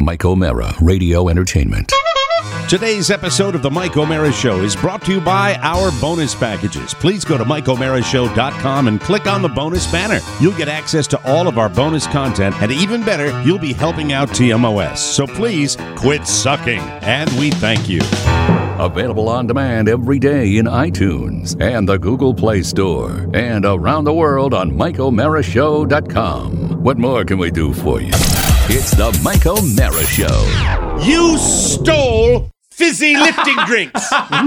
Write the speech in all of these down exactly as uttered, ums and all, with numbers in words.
Mike O'Mara, Radio Entertainment. Today's episode of The Mike O'Mara Show is brought to you by our bonus packages. Please go to Mike O'Mara Show dot com and click on the bonus banner. You'll get access to all of our bonus content, and even better, you'll be helping out T M O S. So please quit sucking, and we thank you. Available on demand every day in iTunes and the Google Play Store, and around the world on Mike O'Mara Show dot com. What more can we do for you? It's the Mike O'Mara Show. You stole fizzy lifting drinks.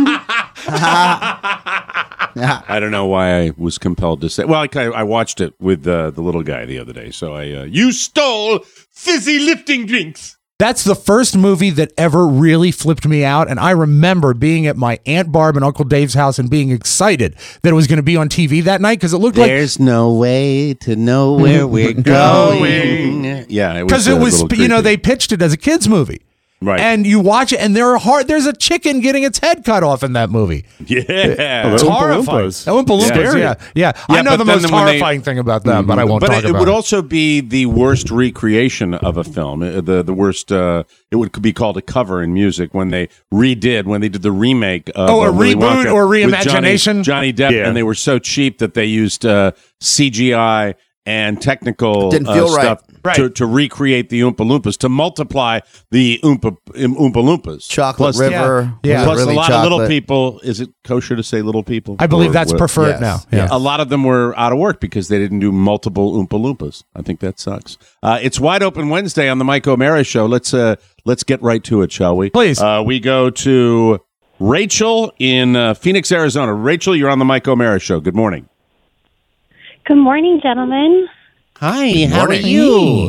I don't know why I was compelled to say. Well, I, I watched it with uh, the little guy the other day. So I, uh, you stole fizzy lifting drinks. That's the first movie that ever really flipped me out, and I remember being at my Aunt Barb and Uncle Dave's house and being excited that it was going to be on T V that night because it looked There's like... There's no way to know where we're going. Yeah, it was Because it was, creepy. you know, they pitched it as a kid's movie. Right. And you watch it, and there are hard, there's a chicken getting its head cut off in that movie. Yeah. It's Oompa horrifying. Loompas. Oompa Loompas, Yeah. yeah. yeah. yeah. I Yeah, know but the then most when they- horrifying thing about them, but I won't but talk it, it about would it. also be the worst recreation of a film. Uh, The the worst. Uh, it would be called a cover in music when they redid when they did the remake. Of, Oh, a uh, Willy reboot Wonka or with reimagination? Johnny, Johnny Depp, Yeah. and they were so cheap that they used uh, C G I and technical Didn't uh, feel right. stuff Right. to, to recreate the Oompa Loompas, to multiply the Oompa Oompa Loompas. Chocolate Plus- River. Yeah. Yeah. Was it Plus, really a lot chocolate? of little people. Is it kosher to say little people? I believe Or that's what? preferred Yes. now. Yeah. Yeah. A lot of them were out of work because they didn't do multiple Oompa Loompas. I think that sucks. Uh, it's Wide Open Wednesday on the Mike O'Mara Show. Let's uh, let's get right to it, shall we? Please. Uh, we go to Rachel in uh, Phoenix, Arizona. Rachel, you're on the Mike O'Mara Show. Good morning. Good morning, gentlemen. Hi. How are you?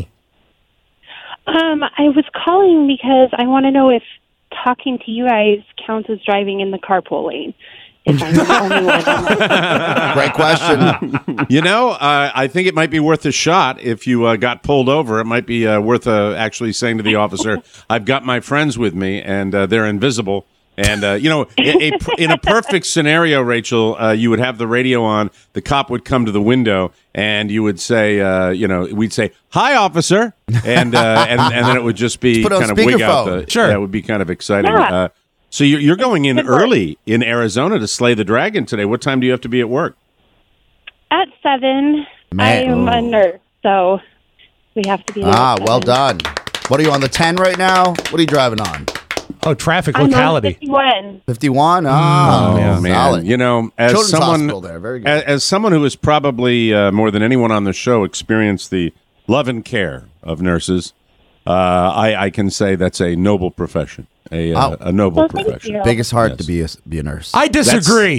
Um, I was calling because I want to know if talking to you guys counts as driving in the carpool lane. If I'm the only one. Great question. You know, uh, I think it might be worth a shot if you uh, got pulled over. It might be uh, worth uh, actually saying to the officer, I've got my friends with me, and uh, they're invisible. And, uh, you know, a, a, in a perfect scenario, Rachel, uh, you would have the radio on, the cop would come to the window, and you would say, uh, you know, we'd say, hi, officer, and uh, and, and then it would just be Just put on kind of wig out speakerphone. the... Sure. That would be kind of exciting. Yeah. Uh, so you're, you're going in Good work. early in Arizona to slay the dragon today. What time do you have to be at work? At seven, Man. I am a nurse, so we have to be there Ah, at well seven. done. What are you on the ten right now? What are you driving on? Oh, traffic I'm on locality. fifty-one. fifty-one? Oh, Oh, man. solid. You know, as Children's someone Hospital there. Very good. as, as someone who has probably uh, more than anyone on the show experienced the love and care of nurses, uh, I, I can say that's a noble profession, a uh, Oh. a noble Well, thank profession. you. Biggest heart Yes. to be a, be a nurse. I disagree.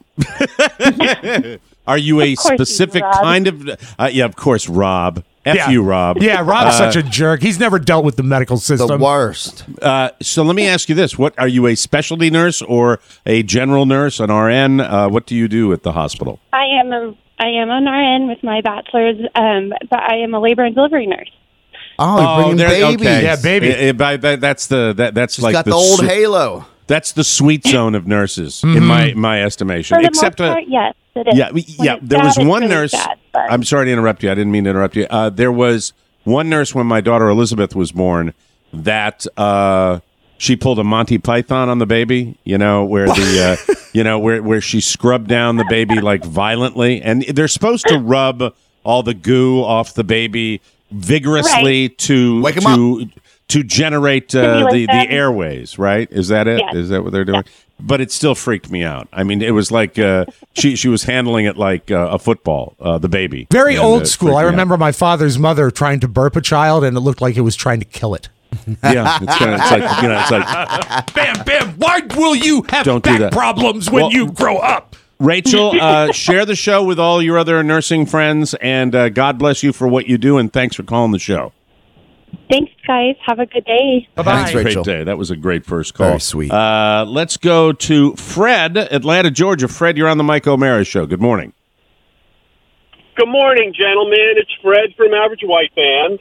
Are you a Of course you do, specific Rob. kind of? Uh, yeah, of course, Rob. F Yeah. you, Rob. Yeah, Rob's such a jerk. He's never dealt with the medical the system. worst. Uh, so let me ask you this: What are you, a specialty nurse or a general nurse, an R N? Uh, what do you do at the hospital? I am a I am an R N with my bachelor's, um, but I am a labor and delivery nurse. Oh, you're bringing there- babies. okay. Yeah, baby. Eh, eh, by- by- that's the that, that's She's like got the, old su- halo. That's the sweet zone of nurses in my my estimation. For the Except, most uh, part, yes, it is. yeah, we- When yeah. it's There bad, was it's one really nurse. bad, but- I'm sorry to interrupt you. I didn't mean to interrupt you. Uh, there was one nurse when my daughter Elizabeth was born that uh, she pulled a Monty Python on the baby. You know where the uh, you know where where she scrubbed down the baby like violently, and they're supposed to rub all the goo off the baby vigorously to Wake 'em to to generate uh, Stimulate the, the them. airways, right? Is that it? Is Yes. that what they're doing? But it still freaked me out. I mean, it was like uh, she she was handling it like uh, a football, uh, the baby. Very And, old uh, school. freaked I me out. remember my father's mother trying to burp a child, and it looked like it was trying to kill it. Yeah, it's, kinda, it's like you know, it's like Bam, bam. Why will you have Don't do back that. problems when Well- you grow up? Rachel. Uh, share the show with all your other nursing friends, and uh, God bless you for what you do. And thanks for calling the show. Thanks, guys. Have a good day. Thanks, Great Rachel. day. That was a great first call. Very sweet. Uh, let's go to Fred, Atlanta, Georgia. Fred, you're on the Mike O'Mara Show. Good morning. Good morning, gentlemen. It's Fred from Average White Band.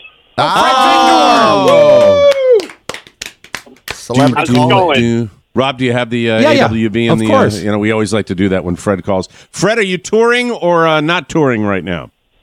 Oh! Celebrity How's it caller. going? Do- Rob, do you have the uh, Yeah, yeah. A W B in Of the? course. Uh, you know, we always like to do that when Fred calls. Fred, are you touring or uh, not touring right now?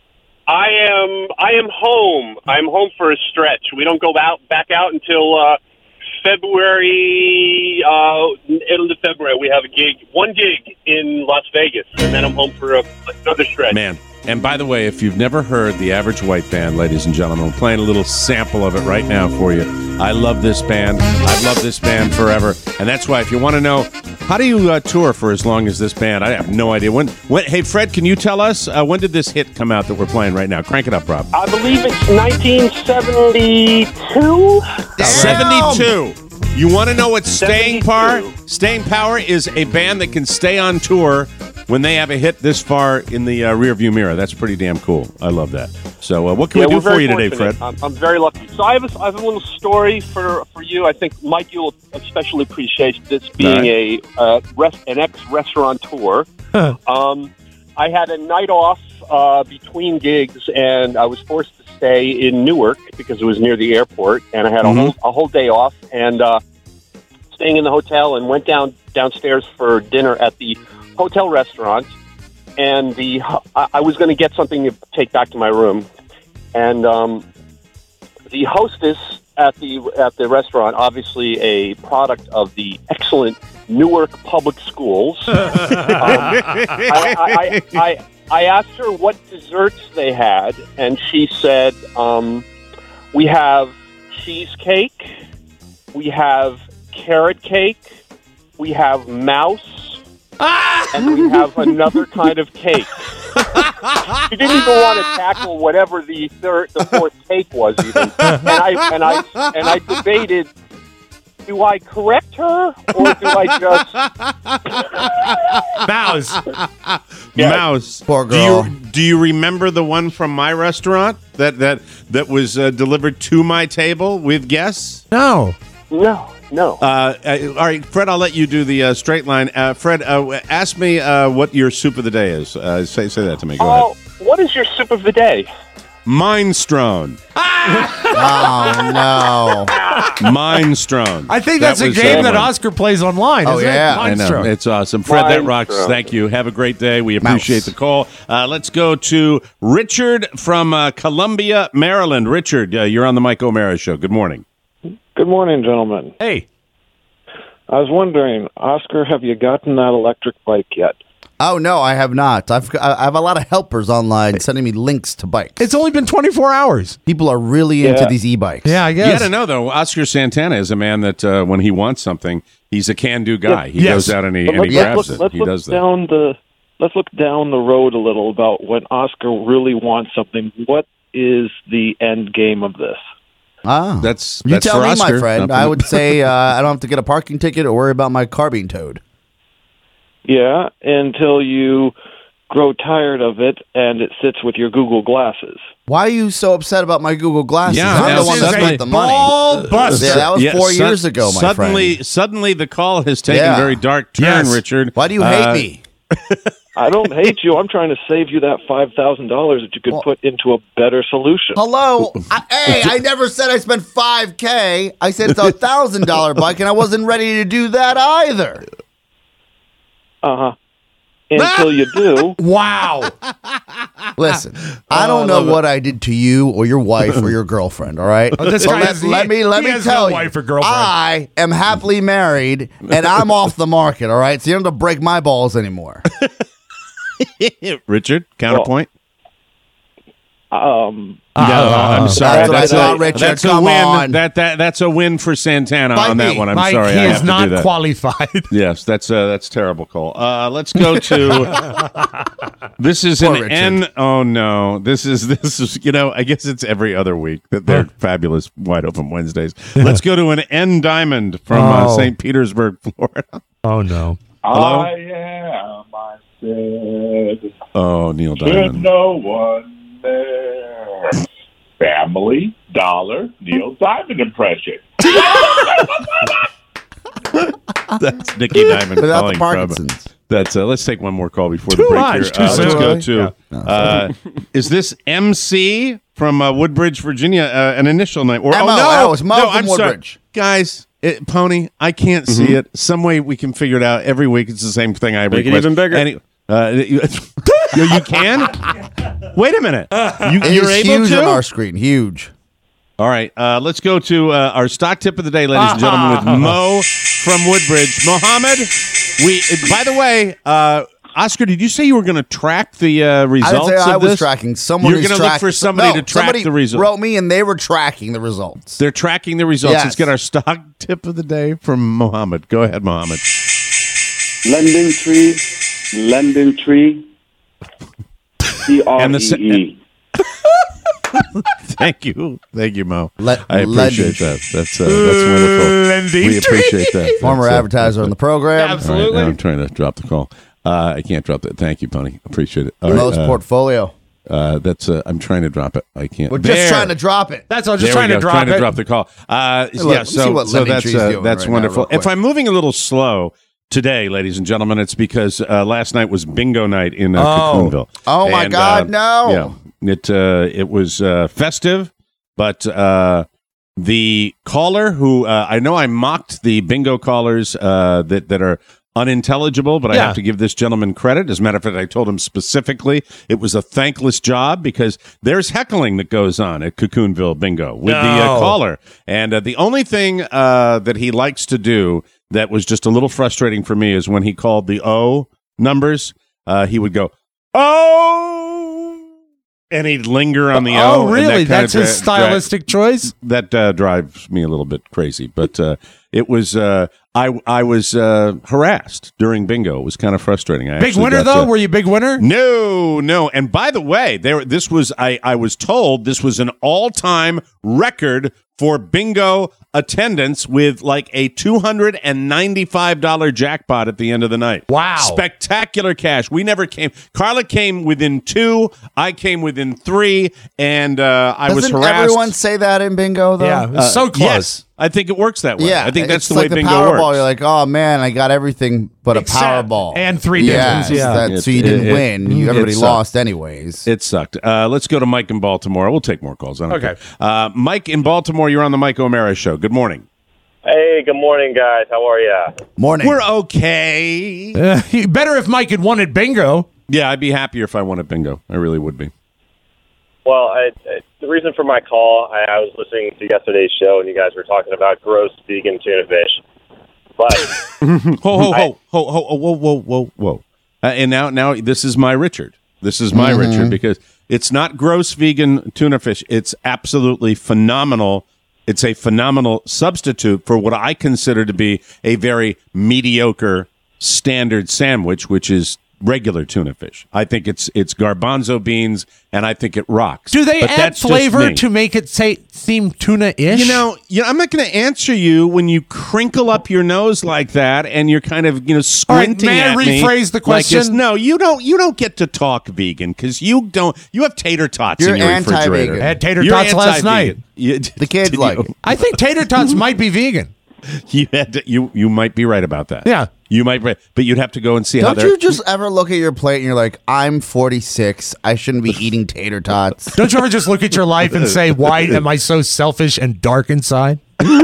I am I am home. I'm home for a stretch. We don't go out back out until uh, February. Uh, end of February, we have a gig, one gig in Las Vegas, and then I'm home for a, another stretch. Man. And by the way, if you've never heard the Average White Band, ladies and gentlemen, we're playing a little sample of it right now for you. I love this band. I've loved this band forever. And that's why if you want to know, how do you uh, tour for as long as this band? I have no idea. When? when hey, Fred, can you tell us, uh, when did this hit come out that we're playing right now? Crank it up, Rob. I believe it's nineteen seventy-two. seventy-two. You want to know what Staying Power? Staying Power is a band that can stay on tour when they have a hit this far in the uh, rearview mirror. That's pretty damn cool. I love that. So uh, what can yeah, we do we're very for you today, fortunate. Fred? I'm, I'm very lucky. So I have, a, I have a little story for, for you. I think Mike, you'll especially appreciate this being right. a uh, rest, an ex-restaurateur. um, I had a night off uh, between gigs, and I was forced to stay in Newark because it was near the airport, and I had a Mm-hmm. whole a whole day off, and uh, staying in the hotel, and went down downstairs for dinner at the hotel restaurant, and the I, I was going to get something to take back to my room, and um, the hostess at the at the restaurant, obviously a product of the excellent Newark Public Schools. um, I, I, I, I, I asked her what desserts they had, and she said, um, "We have cheesecake, we have carrot cake, we have mouse, and we have another kind of cake." She didn't even want to tackle whatever the third, the fourth cake was, even. And I and I and I debated: do I correct her or do I just Mouse. Yeah. Mouse. Poor girl. Do you, do you remember the one from my restaurant that that that was uh, delivered to my table with guests? No. no, no. Uh, uh, all right, Fred, I'll let you do the uh, straight line. Uh, Fred, uh, ask me uh, what your soup of the day is. Uh, say say that to me. Go Oh, ahead. what is your soup of the day? Minestrone. Oh, no. Minestrone. I think That that's a was, game uh, that one. Oscar plays online. Oh, isn't yeah. it? I know. Mindstrike. It's awesome. Fred, that rocks. Minestrone. Thank you. Have a great day. We appreciate Mouse. the call. Uh, let's go to Richard from uh, Columbia, Maryland. Richard, uh, you're on the Mike O'Mara Show. Good morning. Good morning, gentlemen. Hey. I was wondering, Oscar, have you gotten that electric bike yet? Oh, no, I have not. I've I have a lot of helpers online sending me links to bikes. It's only been twenty-four hours. People are really into Yeah. these e-bikes. Yeah, I You guess. got to know, though, Oscar Santana is a man that uh, when he wants something, he's a can-do guy. He Yes. goes out and he, But and let's, he grabs let's it. look, let's He look does that. down the let's look down the road a little about when Oscar really wants something. What is the end game of this? Ah. That's, You that's tell for me, Oscar. my friend. Nothing- I would say uh, I don't have to get a parking ticket or worry about my car being towed. Yeah, until you grow tired of it and it sits with your Google glasses. Why are you so upset about my Google Glasses? Yeah, I'm now the one this that is spent a the money. Ball buster. Yeah, that was Yeah, four sud- years ago, my suddenly, friend. Suddenly, the call has taken Yeah. a very dark turn, Yes. Richard. Why do you hate Uh, me? I don't hate you. I'm trying to save you that five thousand dollars that you could Well- put into a better solution. Hello? I, hey, I never said I spent five K. I said it's a one thousand dollars bike, and I wasn't ready to do that either. Uh-huh. Until you do. Wow. Listen, I don't know what I did to you or your wife or your girlfriend, all right? Oh, this But guy let, has- let me let he me has tell no you, wife or girlfriend. I am happily married, and I'm off the market, all right? So you don't have to break my balls anymore. Richard, counterpoint? Um, no, I'm sorry. That's what I That's, thought, a, Richard. that's a Come win. on. That, that, that's a win for Santana By on that me. one. I'm Mike, sorry. he I is have to not do that. qualified. Yes, that's uh, that's a terrible call. Uh, let's go to this is Poor an Richard. N. Oh no, this is this is you know I guess it's every other week that they're fabulous wide open Wednesdays. Let's go to an N Diamond from uh, Oh. Saint Petersburg, Florida. Oh, no. Hello? I am, I said, Oh, Neil there's Diamond. no one there. Family Dollar Neil Diamond impression. That's Nicky Diamond Without calling the from. Parkinson's. That's uh, let's take one more call before Too the break much, here. too Uh, let's soon. go to uh, is this M C from uh, Woodbridge, Virginia? Uh, an initial name? Or M O, oh no, oh, it's Mo no, from I'm sorry, Woodbridge. guys. It, Pony, I can't see it. Some way we can figure it out. Every week it's the same thing. I Make it request. even bigger. Any, Uh, you, you can? Wait a minute. You, It you're is able huge to? on our screen. Huge. All right. Uh, let's go to uh, our stock tip of the day, ladies and gentlemen, with Mo from Woodbridge. Mohammed, we. By the way, uh, Oscar, did you say you were going to track the uh, I results didn't say of I was this? tracking. Someone You're is gonna look track- for somebody No, to track somebody the results. wrote me, and they were tracking the results. They're tracking the results. Yes. Let's get our stock tip of the day from Mohammed. Go ahead, Mohammed. London tree, London tree, C R And the se- E E. Thank you. Thank you, Mo. Le- I appreciate Lending. that. That's uh, that's wonderful. Lending We appreciate that. Former That's, uh, advertiser on the program. Abs- All right, Absolutely. now I'm trying to drop the call. Uh, I can't drop that. Thank you, Pony. Appreciate it. All right, Most uh, portfolio. uh, that's. Uh, I'm trying to drop it. I can't. We're There. just trying to drop it. That's all. There Just we trying to go. drop trying it. to drop the call. Uh, look, yeah, let me see so what so Lending that's Tree's uh, doing that's right now, wonderful. real quick. If I'm moving a little slow today, ladies and gentlemen, it's because uh, last night was bingo night in uh, Oh. Cocoonville. Oh, my And, God, uh, no. Yeah, it uh, it was uh, festive, but uh, the caller who uh, I know I mocked the bingo callers uh, that that are unintelligible, but I Yeah. have to give this gentleman credit. As a matter of fact, I told him specifically it was a thankless job because there's heckling that goes on at Cocoonville Bingo with the uh, No. caller. And uh, the only thing uh, that he likes to do that was just a little frustrating for me is when he called the O numbers, uh, he would go, oh, and he'd linger on the O. Oh, and really? that kind That's of his dra- dra- stylistic choice? that uh, drives me a little bit crazy. But uh, it was uh, I I was uh, harassed during bingo. It was kind of frustrating. I Big actually winner, got though? to- Were you big winner? no, no. And by the way, there this was I I was told this was an all-time record for bingo attendance with like a two hundred ninety-five dollars jackpot at the end of the night. Wow. Spectacular cash. We never came. Carla came within two. I came within three. And uh, I was Doesn't harassed. everyone say that in bingo, though? Yeah, it was Uh, so close. Yes, I think it works that way. Yeah, I think that's it's the like way the bingo Powerball. works. You're like, oh man, I got everything but a Except- Powerball and three Yes, digits, yeah. that- It- so you didn't it- it- win. You, it everybody sucked. lost anyways. It sucked. Uh, let's go to Mike in Baltimore. We'll take more calls. I don't Okay. care. Uh, Mike in Baltimore, you're on the Mike O'Mara Show. Good morning. Hey, good morning, guys. How are ya? Morning. We're okay. Uh, better if Mike had won at bingo. Yeah, I'd be happier if I won at bingo. I really would be. Well, I, I, the reason for my call, I, I was listening to yesterday's show, and you guys were talking about gross vegan tuna fish. But Ho, ho, ho, ho, ho, ho, whoa, whoa, whoa, whoa. Uh, and now, now this is my Richard. This is my Richard because it's not gross vegan tuna fish. It's absolutely phenomenal. It's a phenomenal substitute for what I consider to be a very mediocre standard sandwich, which is regular tuna fish. I think it's it's garbanzo beans, and I think it rocks. Do they But add that's just flavor me. to make it say seem tuna-ish? You know, you know, I'm not going to answer you when you crinkle up your nose like that, and you're kind of, you know, All right, squinting may I at me. rephrase the like it's- question? no, you don't. You don't get to talk vegan because you don't. You have tater tots You're in your refrigerator. anti-vegan. I had tater You're tots last anti-vegan. night. You- The kids did like you, it. I think tater tots might be vegan. You had to, you you might be right about that. Yeah. you might. Be, but you'd have to go and see how Don't they're. you just ever look at your plate and you're like, I'm forty-six. I shouldn't be eating tater tots. Don't you ever just look at your life and say, why am I so selfish and dark inside?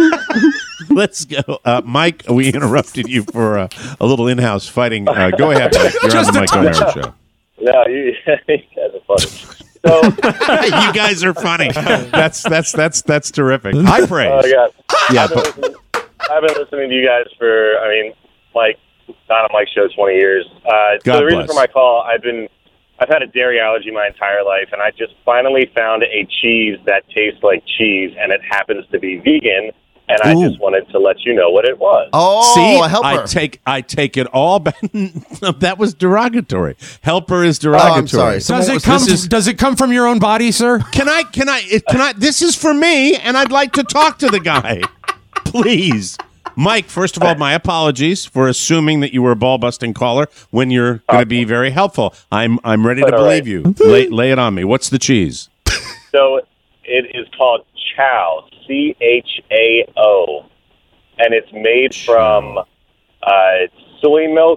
Let's go, uh, Mike. We interrupted you for uh, a little in-house fighting. Uh, go ahead, Mike. You're on the Mike O'Mara Show. no, you, you guys are funny. So, You guys are funny. That's that's that's that's terrific. High praise. oh, God. Yeah, I've been, but listening, I've been listening to you guys for, I mean, Mike, not on Mike's show twenty years. Uh, God so the reason bless. for my call, I've been, I've had a dairy allergy my entire life, and I just finally found a cheese that tastes like cheese, and it happens to be vegan. And I Ooh. just wanted to let you know what it was. Oh, see, a helper. I take I take it all back. That was derogatory. Helper is oh, derogatory. I'm sorry. Does Someone it was- come? this is- Does it come from your own body, sir? Can I? Can I? it- Can I? This is for me, and I'd like to talk to the guy, please. Mike, first of all, my apologies for assuming that you were a ball busting caller when you're going to be very helpful. I'm I'm ready to All right. believe you. Lay, lay it on me. What's the cheese? So it is called Chao, C H A O, and it's made from uh, soy milk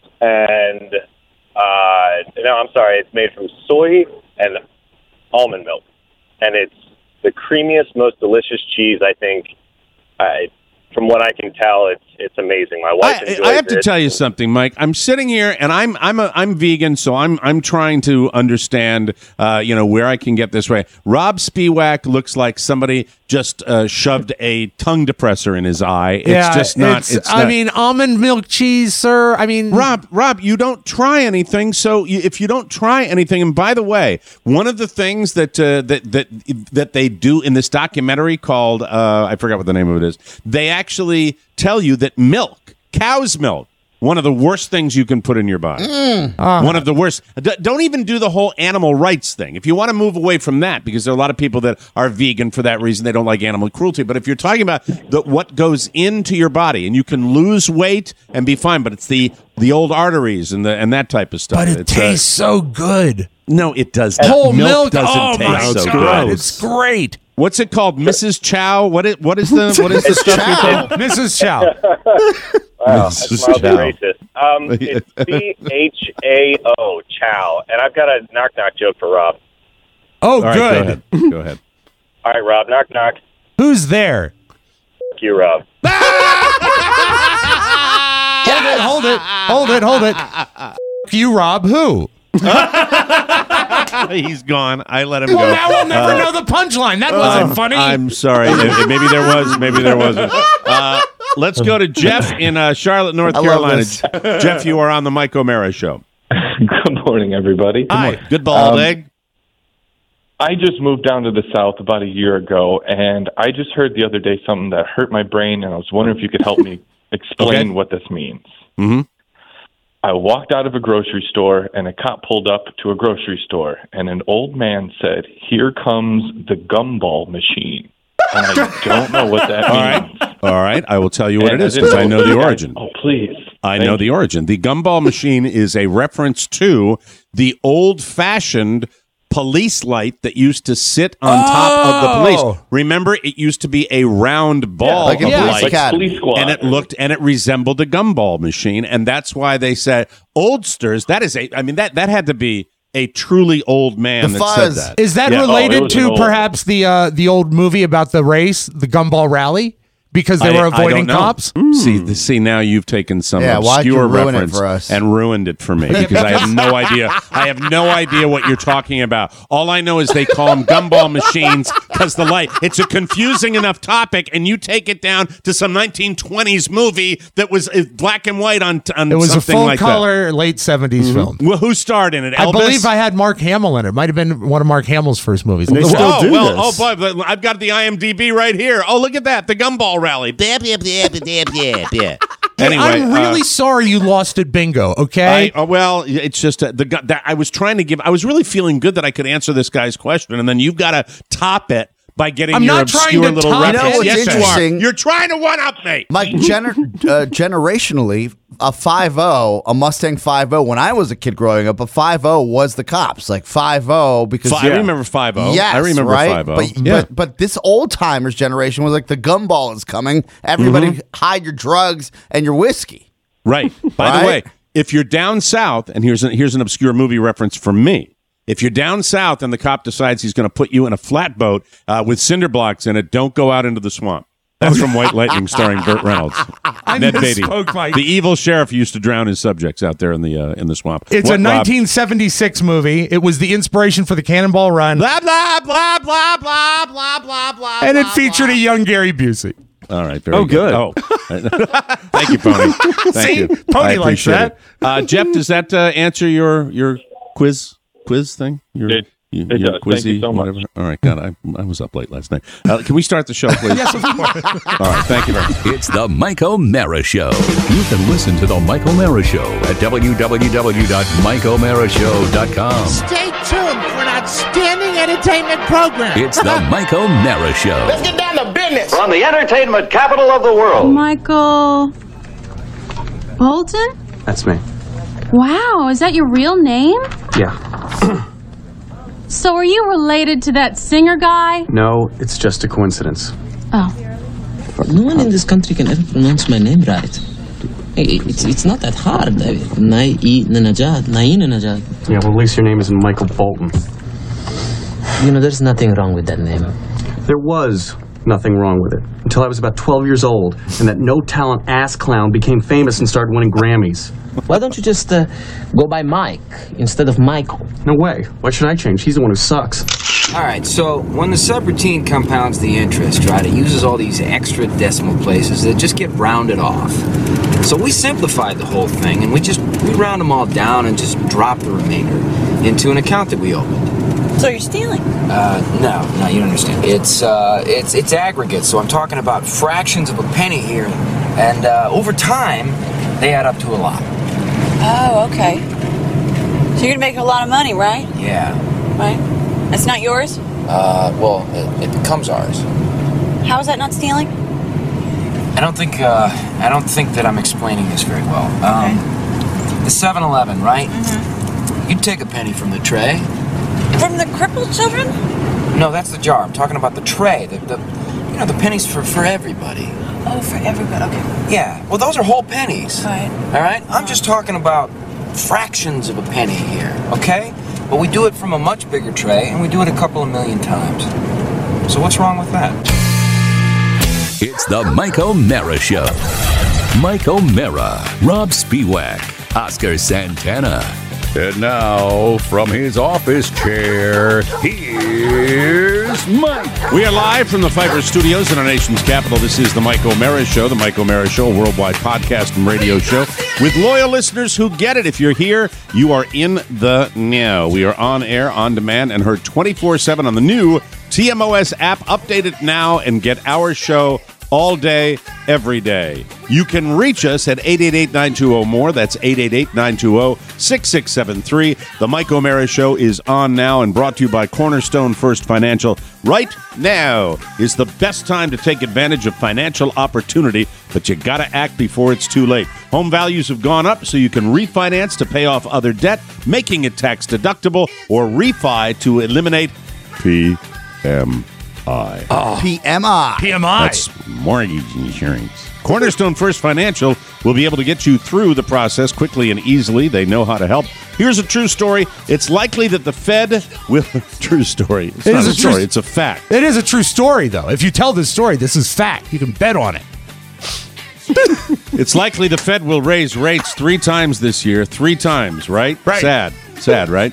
and uh, no, I'm sorry, it's made from soy and almond milk, and it's the creamiest, most delicious cheese I think uh, from what I can tell, it's it's amazing. My wife I, enjoys I have to it. tell you something, Mike. I'm sitting here, and I'm I'm a, I'm vegan, so I'm I'm trying to understand, uh, you know, where I can get this right. Rob Spiewak looks like somebody just uh, shoved a tongue depressor in his eye. It's yeah, just not. It's, It's I not, mean, almond milk cheese, sir. I mean, Rob, Rob, you don't try anything. So you, if you don't try anything, and by the way, one of the things that uh, that that that they do in this documentary called uh, I forgot what the name of it is. They actually tell you that milk, cow's milk, one of the worst things you can put in your body. Mm. Uh, One of the worst. D- don't even do the whole animal rights thing. If you want to move away from that, because there are a lot of people that are vegan for that reason, they don't like animal cruelty. But if you're talking about the, what goes into your body, and you can lose weight and be fine, but it's the the old arteries and the and that type of stuff. but it It's, uh, tastes so good. no, it does not. Whole milk, milk doesn't oh taste my so God, good. it's great. What's it called, Missus Chow? What is what is the what is the stuff you call? Missus Chow. Wow, Missus that's mildly Chow. racist. Um, it's C H A O, Chow. And I've got a knock-knock joke for Rob. Oh, All right, good. go ahead. Go ahead. All right, Rob, knock-knock. Who's there? Fuck you, Rob. Hold it, hold it, hold it, hold it. You, Rob, who? He's gone. I let him Well, go. now we'll never Uh, know the punchline. That wasn't Um, funny. I'm sorry. Uh, maybe there was. Maybe there wasn't. Uh, let's go to Jeff in uh, Charlotte, North I love Carolina. this. Jeff, you are on the Mike O'Mara Show. Good morning, everybody. Hi. Good bald Um, egg. I just moved down to the South about a year ago, and I just heard the other day something that hurt my brain, and I was wondering if you could help me explain Okay. what this means. Mm-hmm. I walked out of a grocery store, and a cop pulled up to a grocery store, and an old man said, "Here comes the gumball machine." And I don't know what that All means. right. All right. I will tell you what And it I is didn't because I know the if you guys- origin. Oh, please. I Thank know you. the origin. The gumball machine is a reference to the old-fashioned police light that used to sit on top of the Oh. police. Remember, it used to be a round ball like in of Police light. Academy. Police squad. And it looked and it resembled a gumball machine, and that's why they said oldsters. That is a. I mean that that had to be a truly old man The that fuzz. said that. Is that Yeah. Oh, it related was an to old- perhaps the uh, the old movie about the race, the Gumball Rally, because they I- were I don't avoiding know. cops? See, the, see now you've taken some Yeah, why'd you obscure ruin it reference for us? and ruined it for me because I have no idea. I have no idea what you're talking about. All I know is they call them gumball machines because the light. It's a confusing enough topic, and you take it down to some nineteen twenties movie that was uh, black and white on on It was a something full like color late seventies film. that. Well, who starred in it? Elvis? I believe I had Mark Hamill in it. Might have been one of Mark Hamill's first movies. They still oh, do well, this. oh, boy, but I've got the I M D B right here. Oh, look at that. The Gumball Rally. Anyway, I'm really uh, sorry you lost at bingo, okay? I, uh, well, it's just uh, the gu- that I was trying to give. I was really feeling good that I could answer this guy's question, and then you've got to top it by getting I'm your not trying obscure to little top it. reference. You know what's yes, you are. interesting? You're trying to one up me. Mike, gener- uh, generationally, a five oh, a Mustang five oh, when I was a kid growing up, a five oh was the cops. Like five oh because Fi- I remember five oh. Yes, I remember right? five oh. But, Yeah. but but this old timers generation was like the gumball is coming. Everybody Mm-hmm. hide your drugs and your whiskey. Right. By Right? the way, if you're down south, and here's an, here's an obscure movie reference from me. If you're down south and the cop decides he's going to put you in a flatboat uh, with cinder blocks in it, don't go out into the swamp. That's from White Lightning, starring Burt Reynolds. I Ned Beatty, misspoke, Mike. the evil sheriff, used to drown his subjects out there in the uh, in the swamp. It's What, a Rob? nineteen seventy-six movie. It was the inspiration for the Cannonball Run, Blah blah blah blah blah blah blah blah. and it featured a young Gary Busey. All right. Very Oh, good. Oh, thank you, Pony. Thank See? you. Pony I likes appreciate that. it. Uh, Jeff, does that uh, answer your your quiz quiz thing? Your, It- you, it your does. Thank you quizzy, so much. whatever. All right. God, I, I was up late last night. Uh, can we start the show, please? Yes, of course. All right. Thank you very much. It's the Mike O'Mara Show. You can listen to the Mike O'Mara Show at w w w dot mike o'mara show dot com. Stay tuned for an outstanding entertainment program. It's the Mike O'Mara Show. Let's get down to business. From the entertainment capital of the world. Michael Bolton? That's me. Wow, is that your real name? Yeah. So are you related to that singer guy? No, it's just a coincidence. Oh. No one in this country can ever pronounce my name right. Hey, It's it's not that hard. Nai-e-nanajad, Nai-nanajad. Yeah, well, at least your name isn't Michael Bolton. You know, there's nothing wrong with that name. There was nothing wrong with it until I was about twelve years old, and that no-talent ass clown became famous and started winning Grammys. Why don't you just uh, go by Mike instead of Michael? No way. Why should I change? He's the one who sucks. All right, so when the subroutine compounds the interest, right, it uses all these extra decimal places that just get rounded off. So we simplified the whole thing, and we just we round them all down and just drop the remainder into an account that we opened. So you're stealing? Uh, no, no, you don't understand. It's uh, it's it's aggregate. So I'm talking about fractions of a penny here, and uh, over time, they add up to a lot. Oh, okay. So you're gonna make a lot of money, right? Yeah. Right. That's not yours? Uh, well, it, it becomes ours. How is that not stealing? I don't think uh, I don't think that I'm explaining this very well. Um, okay. The seven eleven, right? Mm-hmm. You'd take a penny from the tray. From the crippled children? No, that's the jar. I'm talking about the tray. The, the you know, the pennies for, for everybody. Oh, for everybody. Okay. Yeah. Well, those are whole pennies. All right. All right? I'm just talking about fractions of a penny here, okay? But we do it from a much bigger tray, and we do it a couple of million times. So what's wrong with that? It's the Mike O'Mara Show. Mike O'Mara, Rob Spiewak, Oscar Santana. And now, from his office chair, here's Mike. We are live from the Pfeiffer Studios in our nation's capital. This is the Mike O'Mara Show, the Mike O'Mara Show, a worldwide podcast and radio show with loyal listeners who get it. If you're here, you are in the know. We are on air, on demand, and heard twenty-four seven on the new T M O S app. Update it now and get our show all day, every day. You can reach us at eight eight eight, nine two zero, more. That's eight eight eight, nine two zero, six six seven three. The Mike O'Mara Show is on now and brought to you by Cornerstone First Financial. Right now is the best time to take advantage of financial opportunity, but you got to act before it's too late. Home values have gone up, so you can refinance to pay off other debt, making it tax deductible, or refi to eliminate P M I. Oh. P M I. P M I. That's mortgage insurance. Cornerstone First Financial will be able to get you through the process quickly and easily. They know how to help. Here's a true story. It's likely that the Fed will... True story. It's It not is a a true- story. It's a fact. It is a true story, though. If you tell this story, this is fact. You can bet on it. It's likely the Fed will raise rates three times this year. Three times, right? Right. Sad. Sad, right?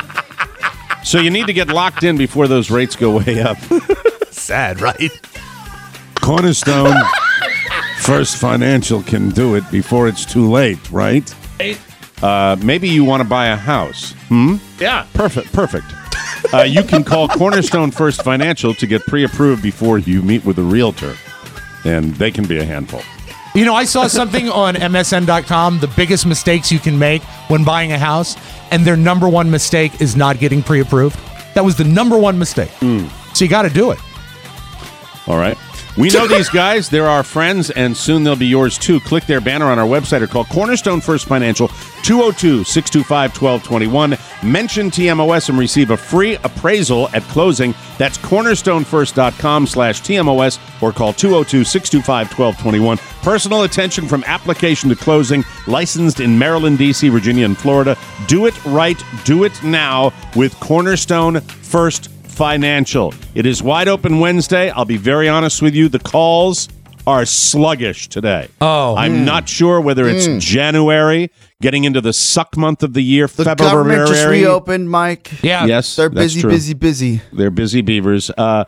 So you need to get locked in before those rates go way up. Sad, right? Cornerstone First Financial can do it before it's too late, right? Uh, maybe you want to buy a house. Hmm? Yeah. Perfect. Perfect. Uh, you can call Cornerstone First Financial to get pre-approved before you meet with a realtor, and they can be a handful. You know, I saw something on M S N dot com, the biggest mistakes you can make when buying a house, and their number one mistake is not getting pre-approved. That was the number one mistake. Mm. So you got to do it. All right. We know these guys. They're our friends, and soon they'll be yours, too. Click their banner on our website or call Cornerstone First Financial, two oh two, six two five, one two two one. Mention T M O S and receive a free appraisal at closing. That's cornerstonefirst.com slash TMOS or call two oh two, six two five, one two two one. Personal attention from application to closing. Licensed in Maryland, D C, Virginia, and Florida. Do it right. Do it now with Cornerstone First Financial. It is Wide Open Wednesday. I'll be very honest with you. The calls are sluggish today. Oh. I'm Mm. not sure whether it's Mm. January, getting into the suck month of the year, The February. government just reopened, Mike. Yeah. Yes, They're that's busy, true. busy, busy. They're busy beavers. Uh,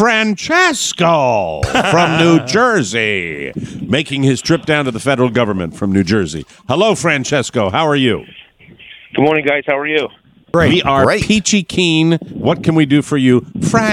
Francesco from New Jersey, making his trip down to the federal government from New Jersey. Hello, Francesco. How are you? Good morning, guys. How are you? Great. We are Great. peachy keen. What can we do for you,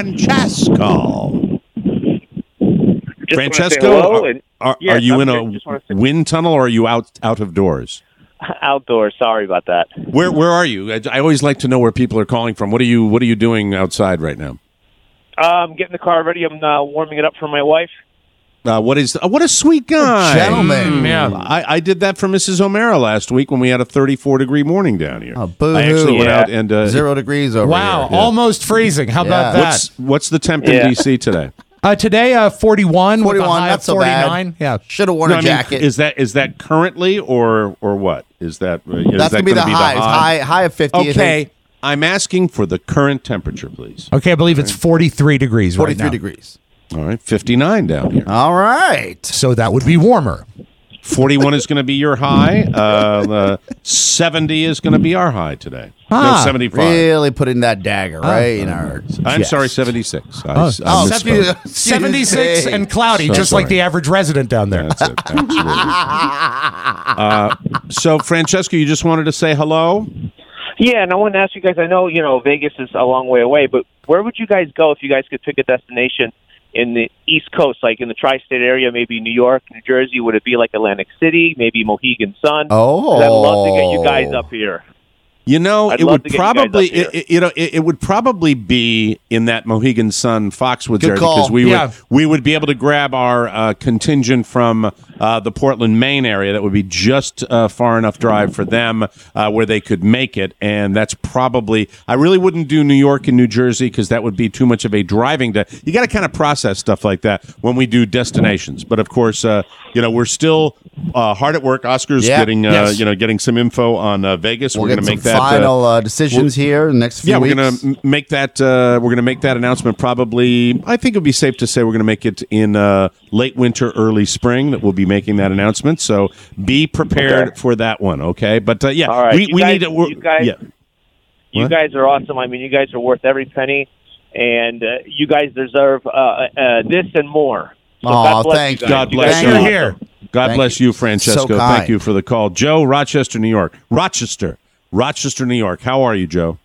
Francesco? Just Francesco, wanna say hello are, and- are, Yes, are you I'm in good. a Just wanna say- wind tunnel or are you out out of doors? Outdoors. Sorry about that. Where where are you? I, I always like to know where people are calling from. What are you What are you doing outside right now? I'm getting the car ready. I'm uh, warming it up for my wife. Uh, what is uh, what a sweet guy, Gentleman. Mm, yeah. I, I did that for Missus O'Mara last week when we had a thirty-four degree morning down here. Oh, boo-hoo. I actually went Yeah. out and uh, Zero degrees over Wow. here. Almost freezing. How about Yeah. that? What's what's the temp in Yeah. D C today? Uh, today, uh, forty-one. with a forty-one, high not of so forty-nine. bad. Yeah. Should have worn No, a I mean, jacket. is that is that currently or or what is that? uh, Is That's that going to be the gonna high. high. High of fifty. I think. Okay, I'm asking for the current temperature, please. Okay, I believe it's forty-three degrees right forty-three now. degrees. All right, fifty-nine down here. All right. So that would be warmer. forty-one is going to be your high. Uh, uh, seventy is going to be our high today. Ah, no, seventy-five. Really putting that dagger right in our I'm chest. sorry, seventy-six. I, Oh, I oh, misspoke. seventy-six and cloudy, So just sorry. like the average resident down there. That's it. Absolutely. uh, so, Francesco, you just wanted to say hello? Yeah, and I wanted to ask you guys, I know, you know, Vegas is a long way away, but where would you guys go if you guys could pick a destination in the East Coast, like in the tri-state area, maybe New York, New Jersey? Would it be like Atlantic City, maybe Mohegan Sun? Oh. 'Cause I'd love to get you guys up here. You know, I'd it love would to get you guys probably up here. it, it- you know it, it would probably be in that Mohegan Sun Foxwoods Good area call. because we Yeah. would we would be able to grab our uh, contingent from uh, the Portland, Maine area. That would be just uh, far enough drive for them uh, where they could make it, and that's probably. I really wouldn't do New York and New Jersey because that would be too much of a driving. To you got to kind of process stuff like that when we do destinations. But of course, uh, you know we're still uh, hard at work. Oscar's Yeah. getting uh, Yes. you know getting some info on uh, Vegas. We'll we're get going to some make that final uh, uh, decisions here in the next few yeah, we're weeks. gonna m- make that. Uh, we're gonna make that announcement. Probably, I think it would be safe to say we're gonna make it in uh, late winter, early spring. That we'll be making that announcement. So be prepared Okay. for that one. Okay, but uh, yeah, All right, we, you we guys- need to. we're- you guys- yeah. You What? guys are awesome. I mean, you guys are worth every penny, and uh, you guys deserve uh, uh, this and more. So Aw, God bless thank you you. guys. God You bless guys you. are You're awesome. here. God Thank bless you. you, Francesco. So Thank kind. you for the call, Joe, Rochester, New York. Rochester, Rochester, New York. How are you, Joe?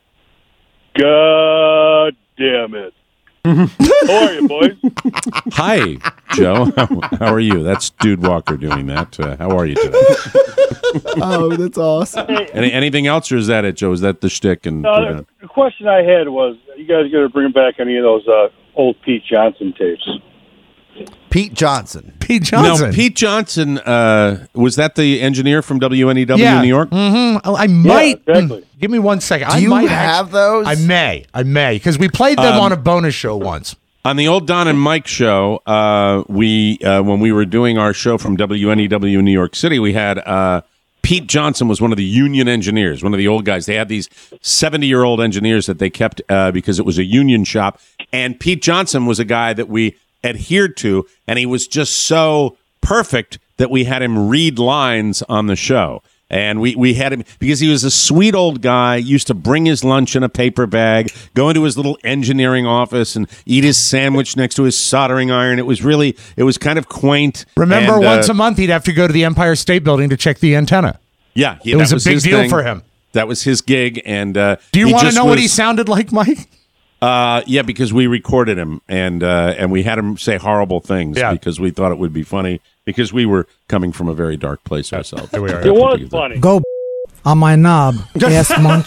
God damn it. How are you, boys? Hi, Joe. How, how are you? That's Dude Walker doing that. Uh, how are you today? Oh, that's awesome. Any, anything else, or is that it, Joe? Is that the shtick? And No, we're the, done? the question I had was, you guys going to bring back any of those uh, old Pete Johnson tapes? Pete Johnson. Pete Johnson. No, Pete Johnson, uh, was that the engineer from W N E W Yeah. New York? Mm-hmm. I might. exactly. mm, give me one second. Do I you might have actu- those? I may. I may because we played them Um, on a bonus show once. On the old Don and Mike show, uh, we uh, when we were doing our show from W N E W New York City, we had uh, Pete Johnson was one of the union engineers, one of the old guys. They had these seventy-year-old engineers that they kept uh, because it was a union shop. And Pete Johnson was a guy that we adhered to, and he was just so perfect that we had him read lines on the show. And we, we had him because he was a sweet old guy, used to bring his lunch in a paper bag, go into his little engineering office and eat his sandwich next to his soldering iron. It was really, it was kind of quaint. Remember, And, uh, once a month he'd have to go to the Empire State Building to check the antenna. Yeah, he, It was that a big his deal thing. for him. That was his gig. And uh, Do you he want to just know what was- he sounded like, Mike? Uh, yeah, because we recorded him and uh, and we had him say horrible things Yeah. because we thought it would be funny because we were coming from a very dark place ourselves. Here we are. It was funny. Go on my knob, ass munch.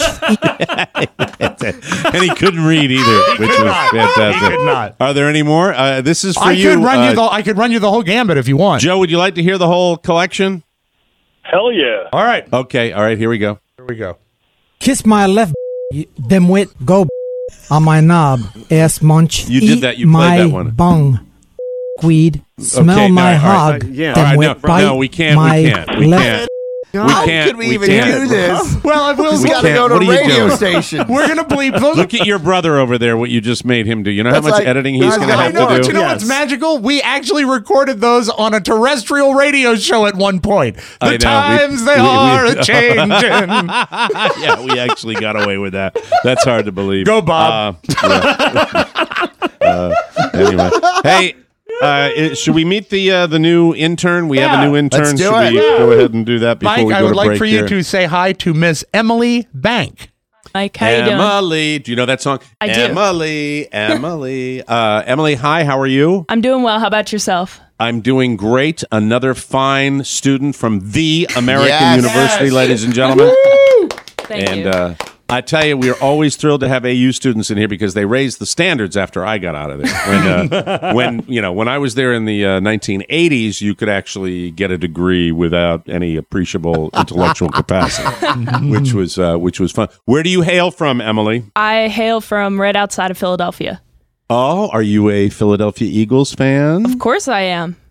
And he couldn't read either, which was not. fantastic. He could not. Are there any more? Uh, this is for I you. could run uh, you the. I could run you the whole gambit if you want. Joe, would you like to hear the whole collection? Hell yeah. All right. Okay, all right, here we go. Here we go. Kiss my left, you dimwit. Go on my knob, ass munch. You did Eat that. You played my that one. bung. Weed. Smell Okay, no, my all right, hog. uh, yeah. dimwit. All right, no, Bite no, we can't, we my can't, we left. can't. How can't- could we, we even can't. do this? Well, I will. We got to can't. go to What are you radio doing? stations. We're gonna bleep those. Look at your brother over there, what you just made him do. You know That's how much like- editing he's that's going to like- have I know, to but do? you know Yes. what's magical? We actually recorded those on a terrestrial radio show at one point. The I know. We- times they we- we- are a changing. Yeah, we actually got away with that. That's hard to believe. Go, Bob. Uh, yeah. uh, anyway, hey, uh, it- should we meet the uh, the new intern? We have Yeah. a new intern. Let's do should it. we Yeah. go ahead and do that before Mike, we go I would to like break for you here? to say hi to Miss Emily Bank. Mike, how you doing? Emily, do you know that song? I do. Emily, Emily, uh, Emily. Hi, how are you? I'm doing well. How about yourself? I'm doing great. Another fine student from the American Yes. University, Yes. ladies and gentlemen. Thank and you. uh, I tell you, we are always thrilled to have A U students in here because they raised the standards after I got out of there. When, uh, when you know, when I was there in the uh, nineteen eighties, you could actually get a degree without any appreciable intellectual capacity, which was uh, which was fun. Where do you hail from, Emily? I hail from right outside of Philadelphia. Oh, are you a Philadelphia Eagles fan? Of course I am.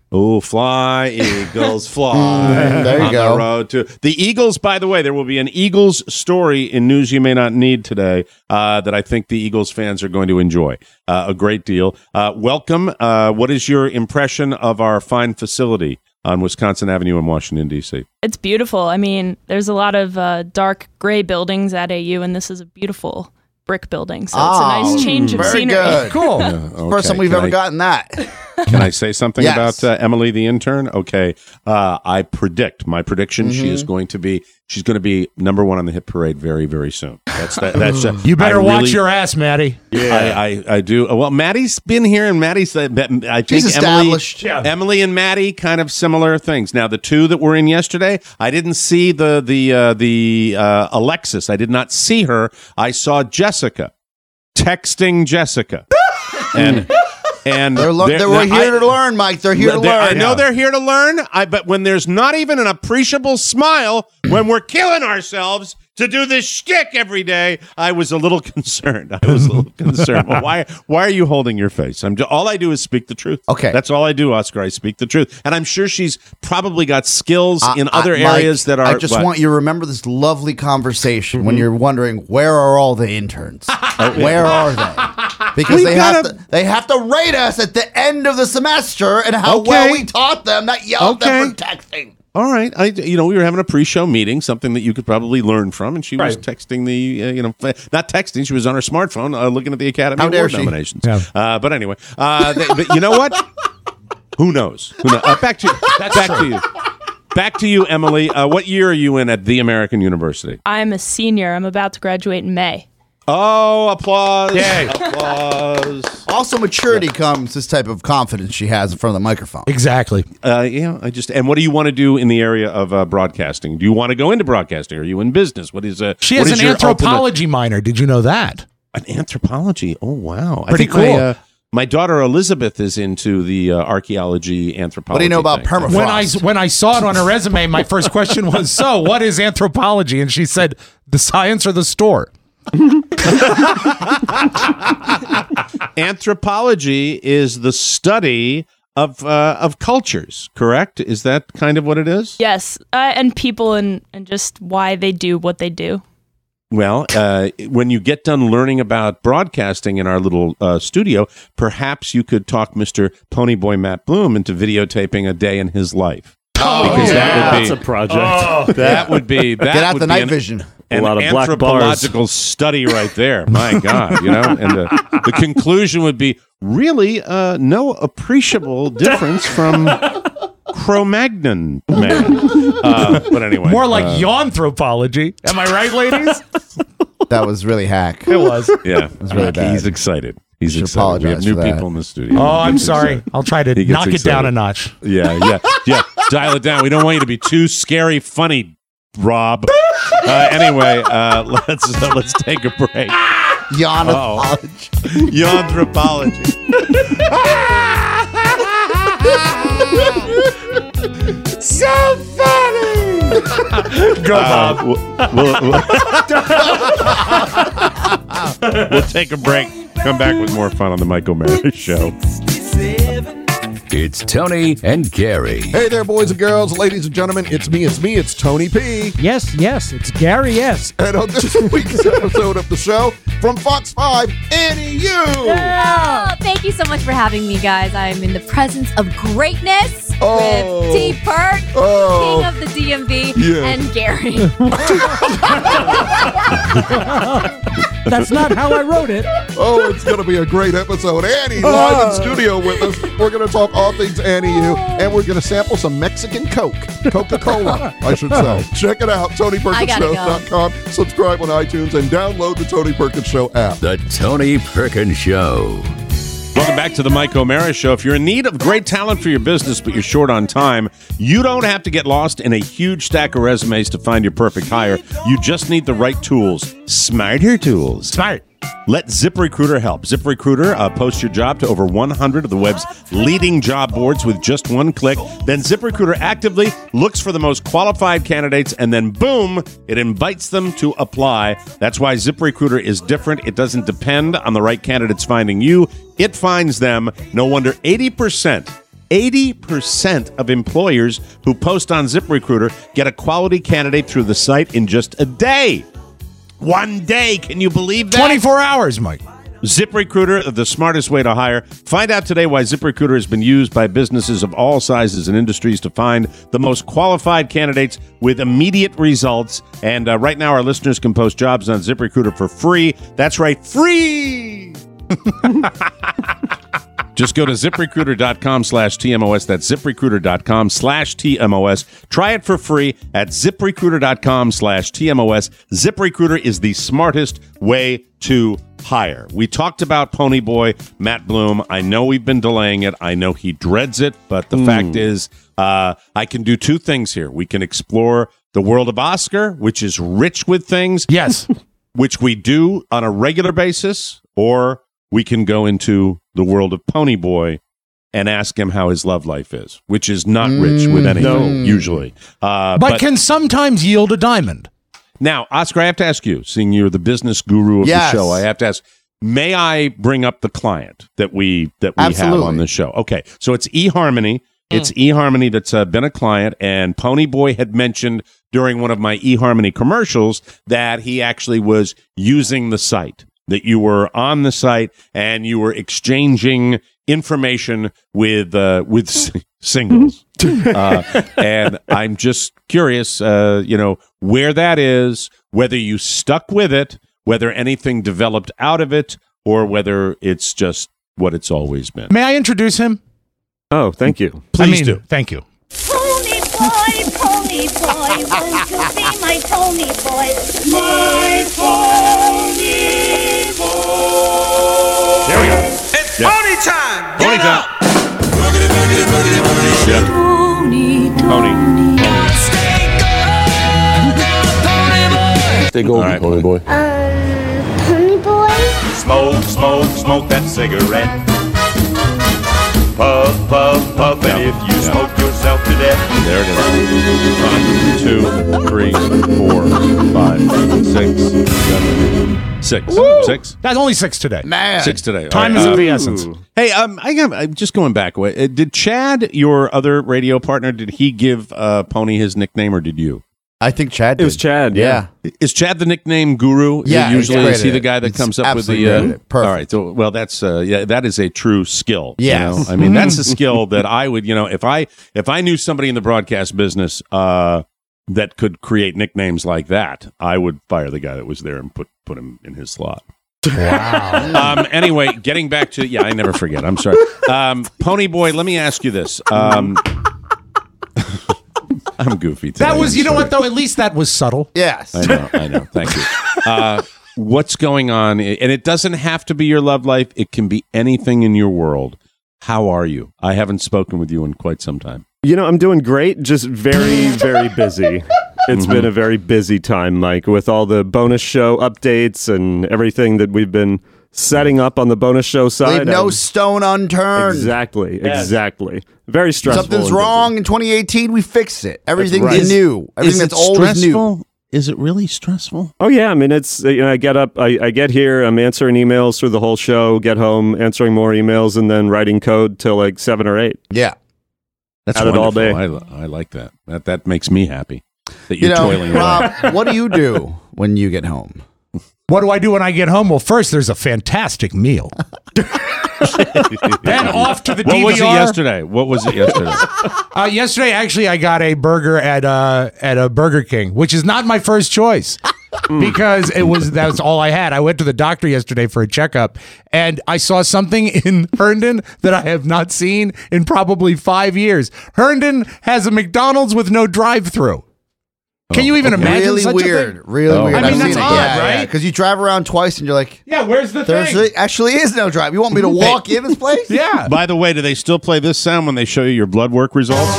Oh, fly, Eagles, fly. There you on go. The road to the Eagles, by the way, there will be an Eagles story in News You May Not Need today uh, that I think the Eagles fans are going to enjoy uh, a great deal. Uh, welcome. Uh, what is your impression of our fine facility on Wisconsin Avenue in Washington, D C? It's beautiful. I mean, there's a lot of uh, dark gray buildings at A U, and this is a beautiful brick building. So it's a nice change of very scenery. Good. Cool. Yeah, okay. First time we've Can ever I- gotten that. Can I say something Yes. about uh, Emily the intern? Okay, uh, I predict my prediction. She Mhm. is going to be. She's going to be number one on the hit parade very, very soon. That's that. That's. Uh, You better I watch really- your ass, Maddie. I, I, I do. Well, Maddie's been here, and Maddie's. Uh, I think She's established. Emily, Emily and Maddie, kind of similar things. Now, the two that were in yesterday, I didn't see the the uh, the uh, Alexis. I did not see her. I saw Jessica texting Jessica, and. And They're, lo- they're- they were I- here to learn, Mike. They're here to they're- learn. I know they're here to learn. I but when there's not even an appreciable smile when we're killing ourselves to do this shtick every day, I was a little concerned. I was a little concerned. Well, why? Why are you holding your face? I'm just, all I do is speak the truth. Okay, that's all I do, Oscar. I speak the truth, and I'm sure she's probably got skills I- in I- other Mike, areas that are. I just what? want you to remember this lovely conversation when Mhm. you're wondering where are all the interns? Where are they? Because We they gotta- have to they have to rate us at the end of the semester and how Okay. well we taught them, not yell at them for texting. All right, I you know we were having a pre-show meeting, something that you could probably learn from, and she was Right. texting the uh, you know f- not texting, she was on her smartphone uh, looking at the Academy How dare Award she? nominations. Uh, but anyway, uh, they, but you know what? Who knows? Who knows? Uh, back to you. back to you. Back to you, Emily. Uh, what year are you in at the American University? I'm a senior. I'm about to graduate in May. Oh, applause! Yay. Applause! Also, maturity comes this type of confidence she has in front of the microphone. Exactly. Uh, yeah, I just and what do you want to do in the area of uh, broadcasting? Do you want to go into broadcasting? Are you in business? What is uh? She what has is an your anthropology minor. Did you know that? ultimate- an anthropology. Oh wow, Pretty I think My, cool. uh, my daughter Elizabeth is into the uh, archaeology anthropology. What do you know about thing. permafrost? When I when I saw it on her resume, my first question was, "So, what is anthropology?" And she said, "The science or the store." Anthropology is the study of uh, of cultures, correct? Is that kind of what it is? Yes, uh, and people and, and just why they do what they do. Well, uh, when you get done learning about broadcasting in our little uh, studio, perhaps you could talk Mister Ponyboy Matt Bloom into videotaping a day in his life. Oh, because that would be That's a project. Oh, that would be that Get out would the be night an- vision. An A lot of black anthropological study right there. My God, you know, and the, the conclusion would be really uh, no appreciable difference from Cro-Magnon man. Uh, but anyway, More like uh, yawnthropology. Am I right, ladies? That was really hack. It was. Yeah, was really bad. He's excited. He's Should excited. We have apologize new for that. people in the studio. Oh, I'm He gets sorry. excited. I'll try to He gets knock it down excited. a notch. Yeah, yeah, yeah. Dial it down. We don't want you to be too scary, funny, Rob. Uh, anyway, uh, let's uh, let's take a break. Yawnthropology. Yawnthropology. So funny! Go, Uh, Bob. we'll, we'll, we'll, we'll take a break. Come back with more fun on the Mike O'Mara Show. It's Tony and Gary. Hey there, boys and girls, ladies and gentlemen. It's me, it's me, it's Tony P. Yes, yes, it's Gary, yes. And on this week's episode of the show, from Fox five, Annie U. Oh, thank you so much for having me, guys. I am in the presence of greatness Oh. with T. Perk, Oh. King of the D M V, Yeah. and Gary. That's not how I wrote it. Oh, it's going to be a great episode. Annie, live in studio with us. We're going to talk all things Annie U, and we're going to sample some Mexican Coke. Coca-Cola, I should say. Check it out, Tony Perkins Show dot com. Subscribe on iTunes and download the Tony Perkins Show app. The Tony Perkins Show. Welcome back to the Mike O'Mara Show. If you're in need of great talent for your business, but you're short on time, you don't have to get lost in a huge stack of resumes to find your perfect hire. You just need the right tools. Smarter tools. Smart. Let ZipRecruiter help. ZipRecruiter uh, posts your job to over one hundred of the web's leading job boards with just one click. Then ZipRecruiter actively looks for the most qualified candidates, and then boom, it invites them to apply. That's why ZipRecruiter is different. It doesn't depend on the right candidates finding you. It finds them. No wonder eighty percent eighty percent of employers who post on ZipRecruiter get a quality candidate through the site in just a day. One day. Can you believe that? twenty-four hours, Mike. ZipRecruiter, the smartest way to hire. Find out today why ZipRecruiter has been used by businesses of all sizes and industries to find the most qualified candidates with immediate results. And uh, right now, our listeners can post jobs on ZipRecruiter for free. That's right, free! Just go to ZipRecruiter.com slash TMOS. That's ZipRecruiter.com slash TMOS. Try it for free at ZipRecruiter.com slash TMOS. ZipRecruiter is the smartest way to hire. We talked about Ponyboy, Matt Bloom. I know we've been delaying it. I know he dreads it, but the mm. fact is uh, I can do two things here. We can explore the world of Oscar, which is rich with things. Yes. Which we do on a regular basis, or we can go into the world of Ponyboy and ask him how his love life is, which is not rich with anything, no. usually. Uh, but, but can sometimes yield a diamond. Now, Oscar, I have to ask you, seeing you're the business guru of yes. the show, I have to ask, may I bring up the client that we that we Absolutely. have on the show? Okay, so it's eHarmony. It's mm. eHarmony that's uh, been a client, and Ponyboy had mentioned during one of my eHarmony commercials that he actually was using the site, that you were on the site and you were exchanging information with uh, with singles. uh, and I'm just curious, uh, you know, where that is, whether you stuck with it, whether anything developed out of it, or whether it's just what it's always been. May I introduce him? Oh, thank you. Please I mean, do. Thank you. Pony boy, pony boy, won't you be my pony boy? My pony boy. There we go. It's yep. pony time. Pony time. Boogity, boogity, boogity, boogity. Yep. Pony. Pony. Stay gold, right. Pony boy. Um, pony boy. Smoke, smoke, smoke that cigarette. Puff, puff, puff, and yeah. if you yeah. smoke yourself to death. There it is. One, two, three, four, five, six, seven, six. Woo! Six? That's only six today. Man. Six today. Time right. is uh, of the essence. Hey, um, I got, I'm just going back. Did Chad, your other radio partner, did he give uh, Pony his nickname, or did you? I think Chad did. It was Chad, yeah. yeah. Is Chad the nickname guru? Yeah. Usually is he the it. guy that it's comes up with the... Uh, Perfect. All right. So, well, that's, uh, yeah, that is a true skill. Yes. You know? I mean, that's a skill that I would, you know, if I, if I knew somebody in the broadcast business uh, that could create nicknames like that, I would fire the guy that was there and put, put him in his slot. Wow. um, anyway, getting back to... Yeah, I never forget. I'm sorry. Um, Ponyboy, let me ask you this. Um I'm goofy today. That was, I'm you know sorry. what, though? At least that was subtle. Yes. I know, I know. Thank you. Uh, what's going on? And it doesn't have to be your love life. It can be anything in your world. How are you? I haven't spoken with you in quite some time. You know, I'm doing great, just very, very busy. It's mm-hmm. been a very busy time, Mike, with all the bonus show updates and everything that we've been setting up on the bonus show side. Leave no I'm, stone unturned. Exactly, yes. exactly. Very stressful. Something's wrong in twenty eighteen, we fix it. Everything's right. new. Everything is that's old is new. Is it really stressful? Oh, yeah. I mean, it's, you know, I get up, I, I get here, I'm answering emails through the whole show, get home, answering more emails, and then writing code till like seven or eight. Yeah. That's At it all day. I, I like that. That that makes me happy that You you're know, toiling Rob, away. what do you do when you get home? What do I do when I get home? Well, first, there's a fantastic meal. Then off to the what D V R. What was it yesterday? What was it yesterday? uh, yesterday, actually, I got a burger at uh, at a Burger King, which is not my first choice because it was that was all I had. I went to the doctor yesterday for a checkup, and I saw something in Herndon that I have not seen in probably five years. Herndon has a McDonald's with no drive-through. Can you even okay. imagine really such weird, a thing? Really oh. weird. I mean, I've that's seen odd, it. Yeah, right? Because you drive around twice and you're like, yeah, where's the there thing? actually is no drive. You want me to walk in this place? Yeah. By the way, do they still play this sound when they show you your blood work results?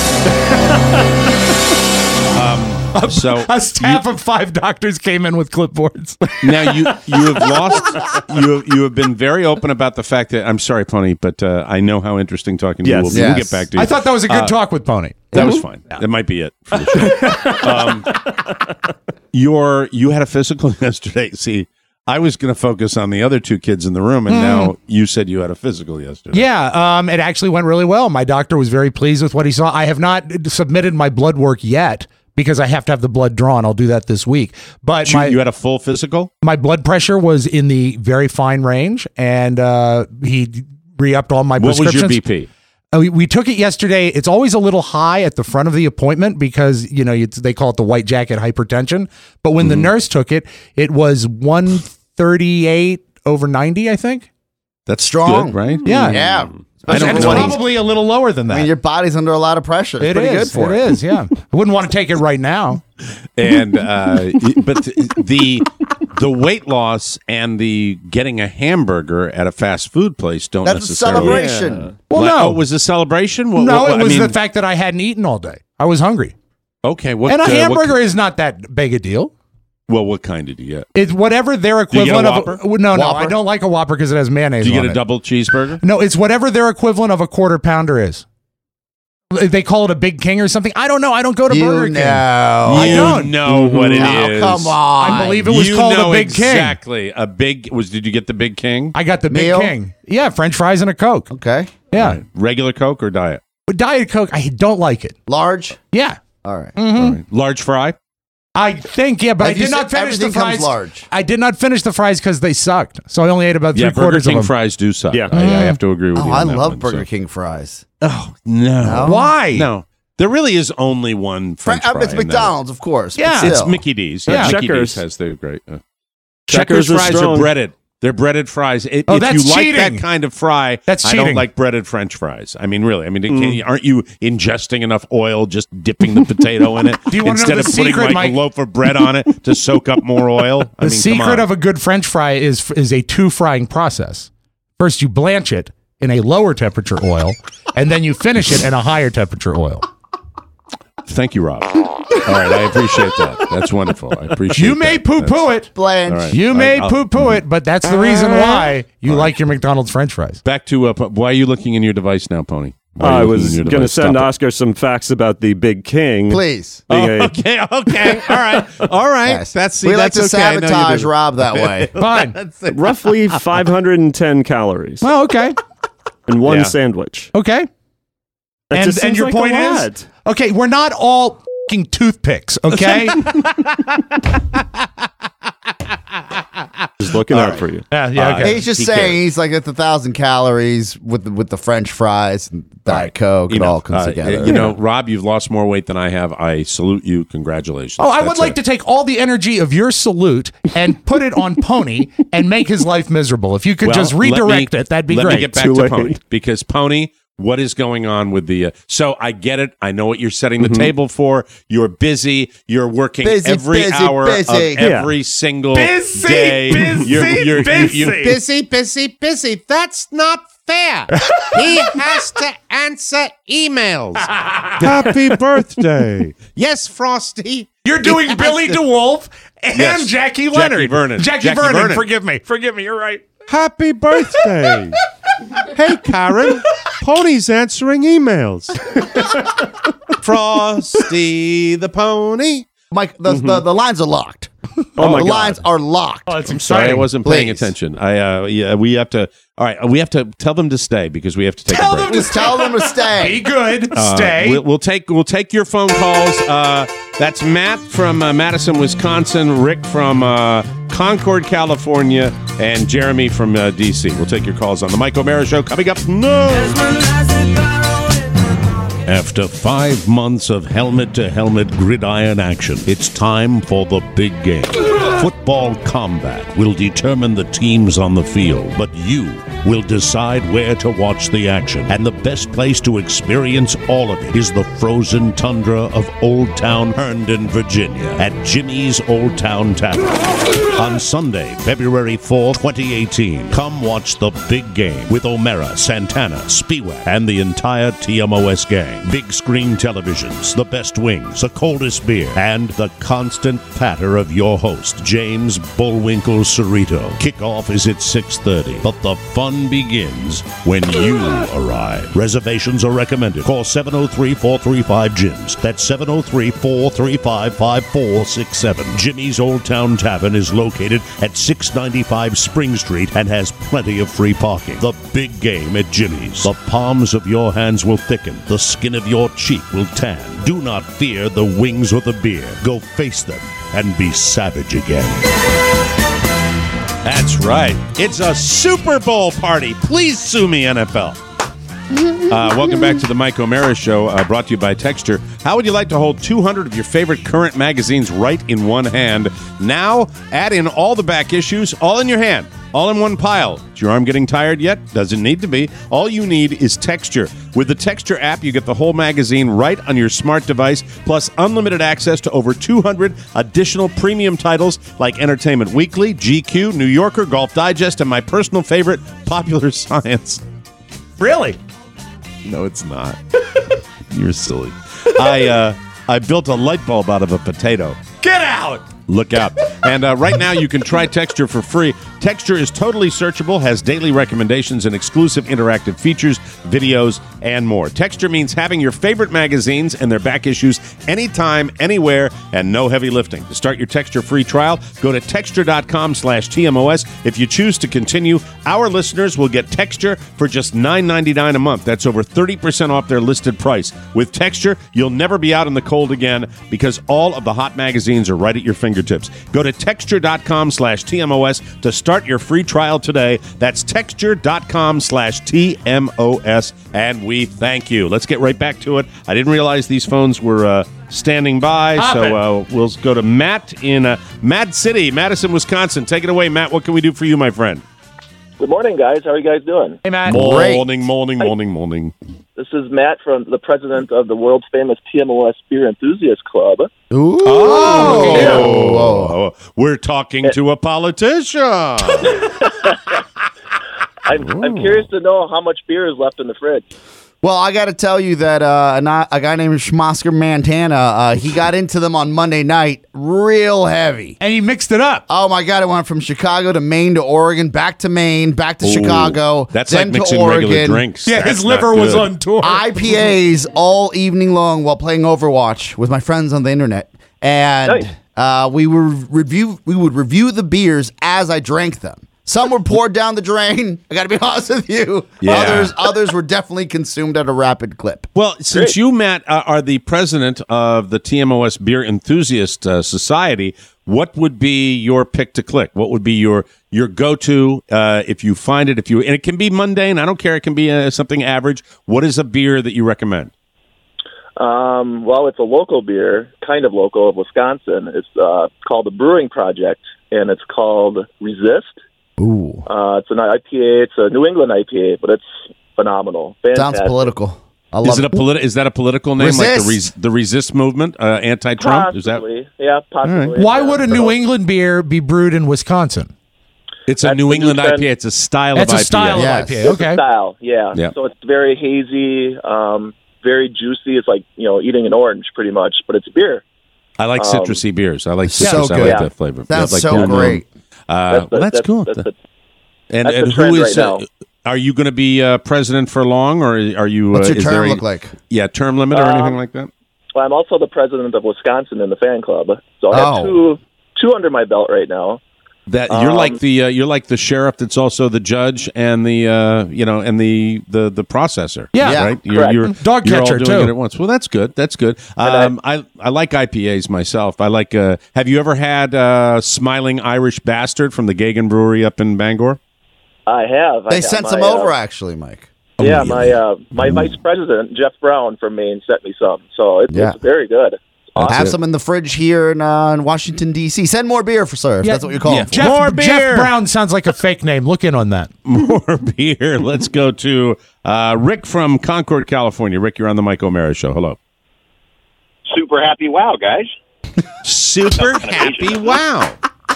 um, so a staff you, of five doctors came in with clipboards. Now you you have lost. You have, you have been very open about the fact that I'm sorry, Pony, but uh, I know how interesting talking to yes. you will be. Yes. We'll get back to you. I thought that was a good uh, talk with Pony. That was fine. Yeah. That might be it for the show. um, your you had a physical yesterday. See, I was going to focus on the other two kids in the room, and Mm. now you said you had a physical yesterday. Yeah, um, it actually went really well. My doctor was very pleased with what he saw. I have not submitted my blood work yet because I have to have the blood drawn. I'll do that this week. But you, my, you had a full physical? My blood pressure was in the very fine range, and uh, he re-upped all my What was prescriptions. your B P? Uh, we, we took it yesterday. It's always a little high at the front of the appointment because, you know, it's, they call it the white jacket hypertension. But when the nurse took it, it was one thirty-eight over ninety, I think. That's Strong. good, right? Yeah. Yeah. I Especially don't it's when he's- probably a little lower than that. I mean, your body's under a lot of pressure. It's It pretty is. good for it it. is, yeah. I wouldn't want to take it right now. And uh, but the the weight loss and the getting a hamburger at a fast food place don't That's a necessarily. celebration. Yeah. Well, Like, no. oh, it was a celebration. What, no, what- it I was mean, the fact that I hadn't eaten all day. I was hungry. Okay, what and a uh, hamburger What, is not that big a deal. well, what kind did you get? It's whatever their Do you get a equivalent Whopper? of. No, no, Whopper? I don't like a Whopper because it has mayonnaise Did you on get a it. double cheeseburger? No, it's whatever their equivalent of a quarter pounder is. They call it a Big King or something. I don't know. I don't go to You Burger King. know. I you don't. know what it Oh, is. come on. I believe it was you called know a Big King. exactly. A big was. Did you get the Big King? I got the Big Meal? King. Yeah, French fries and a Coke. Okay. Yeah. All right. Regular Coke or diet? But Diet Coke, I don't like it. Large? Yeah. All right. Mhm. All right. Large fry. I think, yeah, but As I you did not said, finish the everything comes fries. large. I did not finish the fries because they sucked. So I only ate about three Yeah, Burger quarters King of them. fries do suck. Yeah. I, I have to agree with Oh, you. I on that love one, Burger so. King fries. Oh no. No? Why? No. There really is only one French Fra- fry. it's in that. McDonald's, of course. but Yeah. It's still. Mickey D's. Yeah. Yeah, Mickey Checkers. D's has the great. Uh, Checkers Checkers is fries strong. are breaded. They're breaded fries. It, Oh, if that's you like cheating. that kind of fry, That's I cheating. don't like breaded French fries. I mean, really. I mean, Mm. can you, aren't you ingesting enough oil just dipping the potato in it Do you wanna know instead the of putting secret, like Mike? a loaf of bread on it to soak up more oil? I The mean, come secret on. of a good French fry is is a two frying process. First, you blanch it in a lower temperature oil, and then you finish it in a higher temperature oil. Thank you, Rob. All right, I appreciate that. That's wonderful. I appreciate. You may that. poo poo it. Blanche. All right. You I- may I'll- poo poo it, but that's the reason why you like your McDonald's French fries. Back to uh, po- why are you looking in your device now, Pony? Why are I you looking was in your going to device? send Stop it. Oscar some facts about the Big King. Please. Being Oh, a- okay, okay, all right, all right. Yes. That's see, we like that's to okay. No, you sabotage do. Rob that way. Fine. roughly five hundred ten calories Well, okay. in one Yeah. sandwich. Okay. That And, just and seems your like a point is, lot. okay, we're not all fing toothpicks, okay? Just looking All out right. for you. yeah, yeah, okay. He's just He saying cares. he's like at the thousand calories with the, with the French fries and Diet Coke. It Enough. all comes Uh, together. You know, Rob, you've lost more weight than I have. I salute you. Congratulations. Oh, I would That's like it. to take all the energy of your salute and put it on Pony and make his life miserable. If you could Well, just let me- redirect it, that'd be let great. me get back Too to late. Pony because Pony. What is going on with the? Uh, so I get it. I know what you're setting the Mm-hmm. table for. You're busy. You're working Busy, every busy, hour busy. of every single Busy, day. busy, you're, you're, busy. You, you, Busy, busy, busy. That's not fair. He has to answer emails. Happy birthday! Yes, Frosty. You're doing He has Billy to- DeWolf and Yes. Jackie Jackie Leonard. Vernon. Jackie, Jackie Vernon. Vernon. Forgive me. Forgive me. You're right. Happy birthday! Hey, Karen. Pony's answering emails. Frosty the pony. Mike, the, the, the lines are locked. Oh, my the God. lines are locked. Oh, that's I'm sorry, I exciting. wasn't paying Please. attention. I uh, yeah, we have to. All right, we have to tell them to stay because we have to take Tell a break. them to Just tell them to Be stay. good. Uh, Stay. We'll, we'll take we'll take your phone calls. Uh, that's Matt from uh, Madison, Wisconsin. Rick from uh, Concord, California, and Jeremy from uh, D C. We'll take your calls on the Mike O'Mara Show coming up. No. After five months of helmet-to-helmet gridiron action, it's time for the big game. Football combat will determine the teams on the field, but you will decide where to watch the action. And the best place to experience all of it is the frozen tundra of Old Town Herndon, Virginia, at Jimmy's Old Town Tavern. On Sunday, February fourth, twenty eighteen, come watch the big game with O'Mara, Santana, Spiewak, and the entire T M O S gang. Big screen televisions, the best wings, the coldest beer, and the constant patter of your host, James Bullwinkle Cerrito. Kickoff is at six thirty, but the fun fun begins when you arrive. Reservations are recommended. Call seven oh three, four three five, J I M S. That's seven oh three, four three five, five four six seven. Jimmy's Old Town Tavern is located at six ninety-five Spring Street and has plenty of free parking. The big game at Jimmy's. The palms of your hands will thicken. The skin of your cheek will tan. Do not fear the wings or the beer. Go face them and be savage again. That's right. It's a Super Bowl party. Please sue me, N F L. Uh, welcome back to the Mike O'Mara Show, uh, brought to you by Texture. How would you like to hold two hundred of your favorite current magazines right in one hand? Now, add in all the back issues, all in your hand, all in one pile. Is your arm getting tired yet? Doesn't need to be. All you need is Texture. With the Texture app, you get the whole magazine right on your smart device, plus unlimited access to over two hundred additional premium titles like Entertainment Weekly, G Q, New Yorker, Golf Digest, and my personal favorite, Popular Science. Really? No, it's not. You're silly. I uh, I built a light bulb out of a potato. Get out! Look out. And uh, right now you can try Texture for free. Texture is totally searchable, has daily recommendations and exclusive interactive features, videos, and more. Texture means having your favorite magazines and their back issues anytime, anywhere, and no heavy lifting. To start your Texture free trial, go to texture.com slash TMOS. If you choose to continue, our listeners will get Texture for just nine ninety-nine a month. That's over thirty percent off their listed price. With Texture, you'll never be out in the cold again because all of the hot magazines are right at your fingertips. Go to texture.com slash TMOS to start your free trial today. That's texture.com slash TMOS, and we thank you. Let's get right back to it. I didn't realize these phones were uh, standing by, Hop so uh, we'll go to Matt in uh, Mad City, Madison, Wisconsin. Take it away, Matt. What can we do for you, my friend? Good morning, guys. How are you guys doing? Hey, Matt. Morning, morning, morning, morning. This is Matt from the president of the world famous T M O S Beer Enthusiast Club. Ooh. Oh, we're talking to a politician. I'm, I'm curious to know how much beer is left in the fridge. Well, I got to tell you that uh, a, a guy named Schmosker Montana, uh, he got into them on Monday night real heavy. And he mixed it up. Oh, my God. It went from Chicago to Maine to Oregon, back to Maine, back to Ooh, Chicago, that's then like to mixing Oregon. regular drinks. Yeah, That's his liver not was good. on tour. I P As all evening long while playing Overwatch with my friends on the internet. And Nice. uh, we, were review, we would review the beers as I drank them. Some were poured down the drain. I got to be honest with you. Yeah. Others, others were definitely consumed at a rapid clip. Well, since you, Matt, uh, are the president of the T M O S Beer Enthusiast uh, Society, what would be your pick to click? What would be your your go to uh, if you find it? If you and it can be mundane. I don't care. It can be uh, something average. What is a beer that you recommend? Um, well, it's a local beer, kind of local of Wisconsin. It's uh, called the Brewing Project, and it's called Resist. Ooh. Uh, it's an I P A. It's a New England I P A, but it's phenomenal. Fantastic. Sounds political. I love Is it a it. politi- Is that a political name, Resist. like the res- the Resist movement, uh, anti-Trump? Is that? Possibly. Yeah, possibly. Why Yeah, would a so- New England beer be brewed in Wisconsin? It's a That's New the England new I P A. trend. It's a style That's of a I P A. style Yes. of I P A. It's Okay. a style, yeah. Yeah. So it's very hazy, um, very juicy. It's like, you know, eating an orange pretty much, but it's beer. I like Um, citrusy beers. I like So citrus. I good. like Yeah. that flavor. That's Yeah, like so Blue Moon. great. Uh, That's the- well, that's, that's- cool. that's the- and that's the and trend who is? right uh, now. are you going to be uh, president for long, or are you? What's uh, your is term there a- look like? Yeah, term limit or Um, anything like that. Well, I'm also the president of Wisconsin in the fan club, so I have Oh. two two under my belt right now. That you're um, like the uh, you're like the sheriff that's also the judge and the uh, you know and the the, the processor. Yeah. Yeah. right. You're, Correct. you're Dog you're catcher, all doing too. it at once. Well, that's good. That's good. Um, I, I like I P As myself. I like. Uh, have you ever had uh, Smiling Irish Bastard from the Gagan Brewery up in Bangor? I have. I They have sent my, some uh, over, actually, Mike. Yeah, my uh, my vice president Jeff Brown from Maine sent me some, so it's, Yeah. it's very good. I'll have it. some in the fridge here in, uh, in Washington, D C Send more beer for sir, if Yeah. that's what you're calling Yeah. for. Jeff, More beer! Jeff Brown sounds like a fake name. Look in on that. More beer. Let's go to uh, Rick from Concord, California. Rick, you're on the Mike O'Mara Show. Hello. Super happy wow, guys. Super happy wow.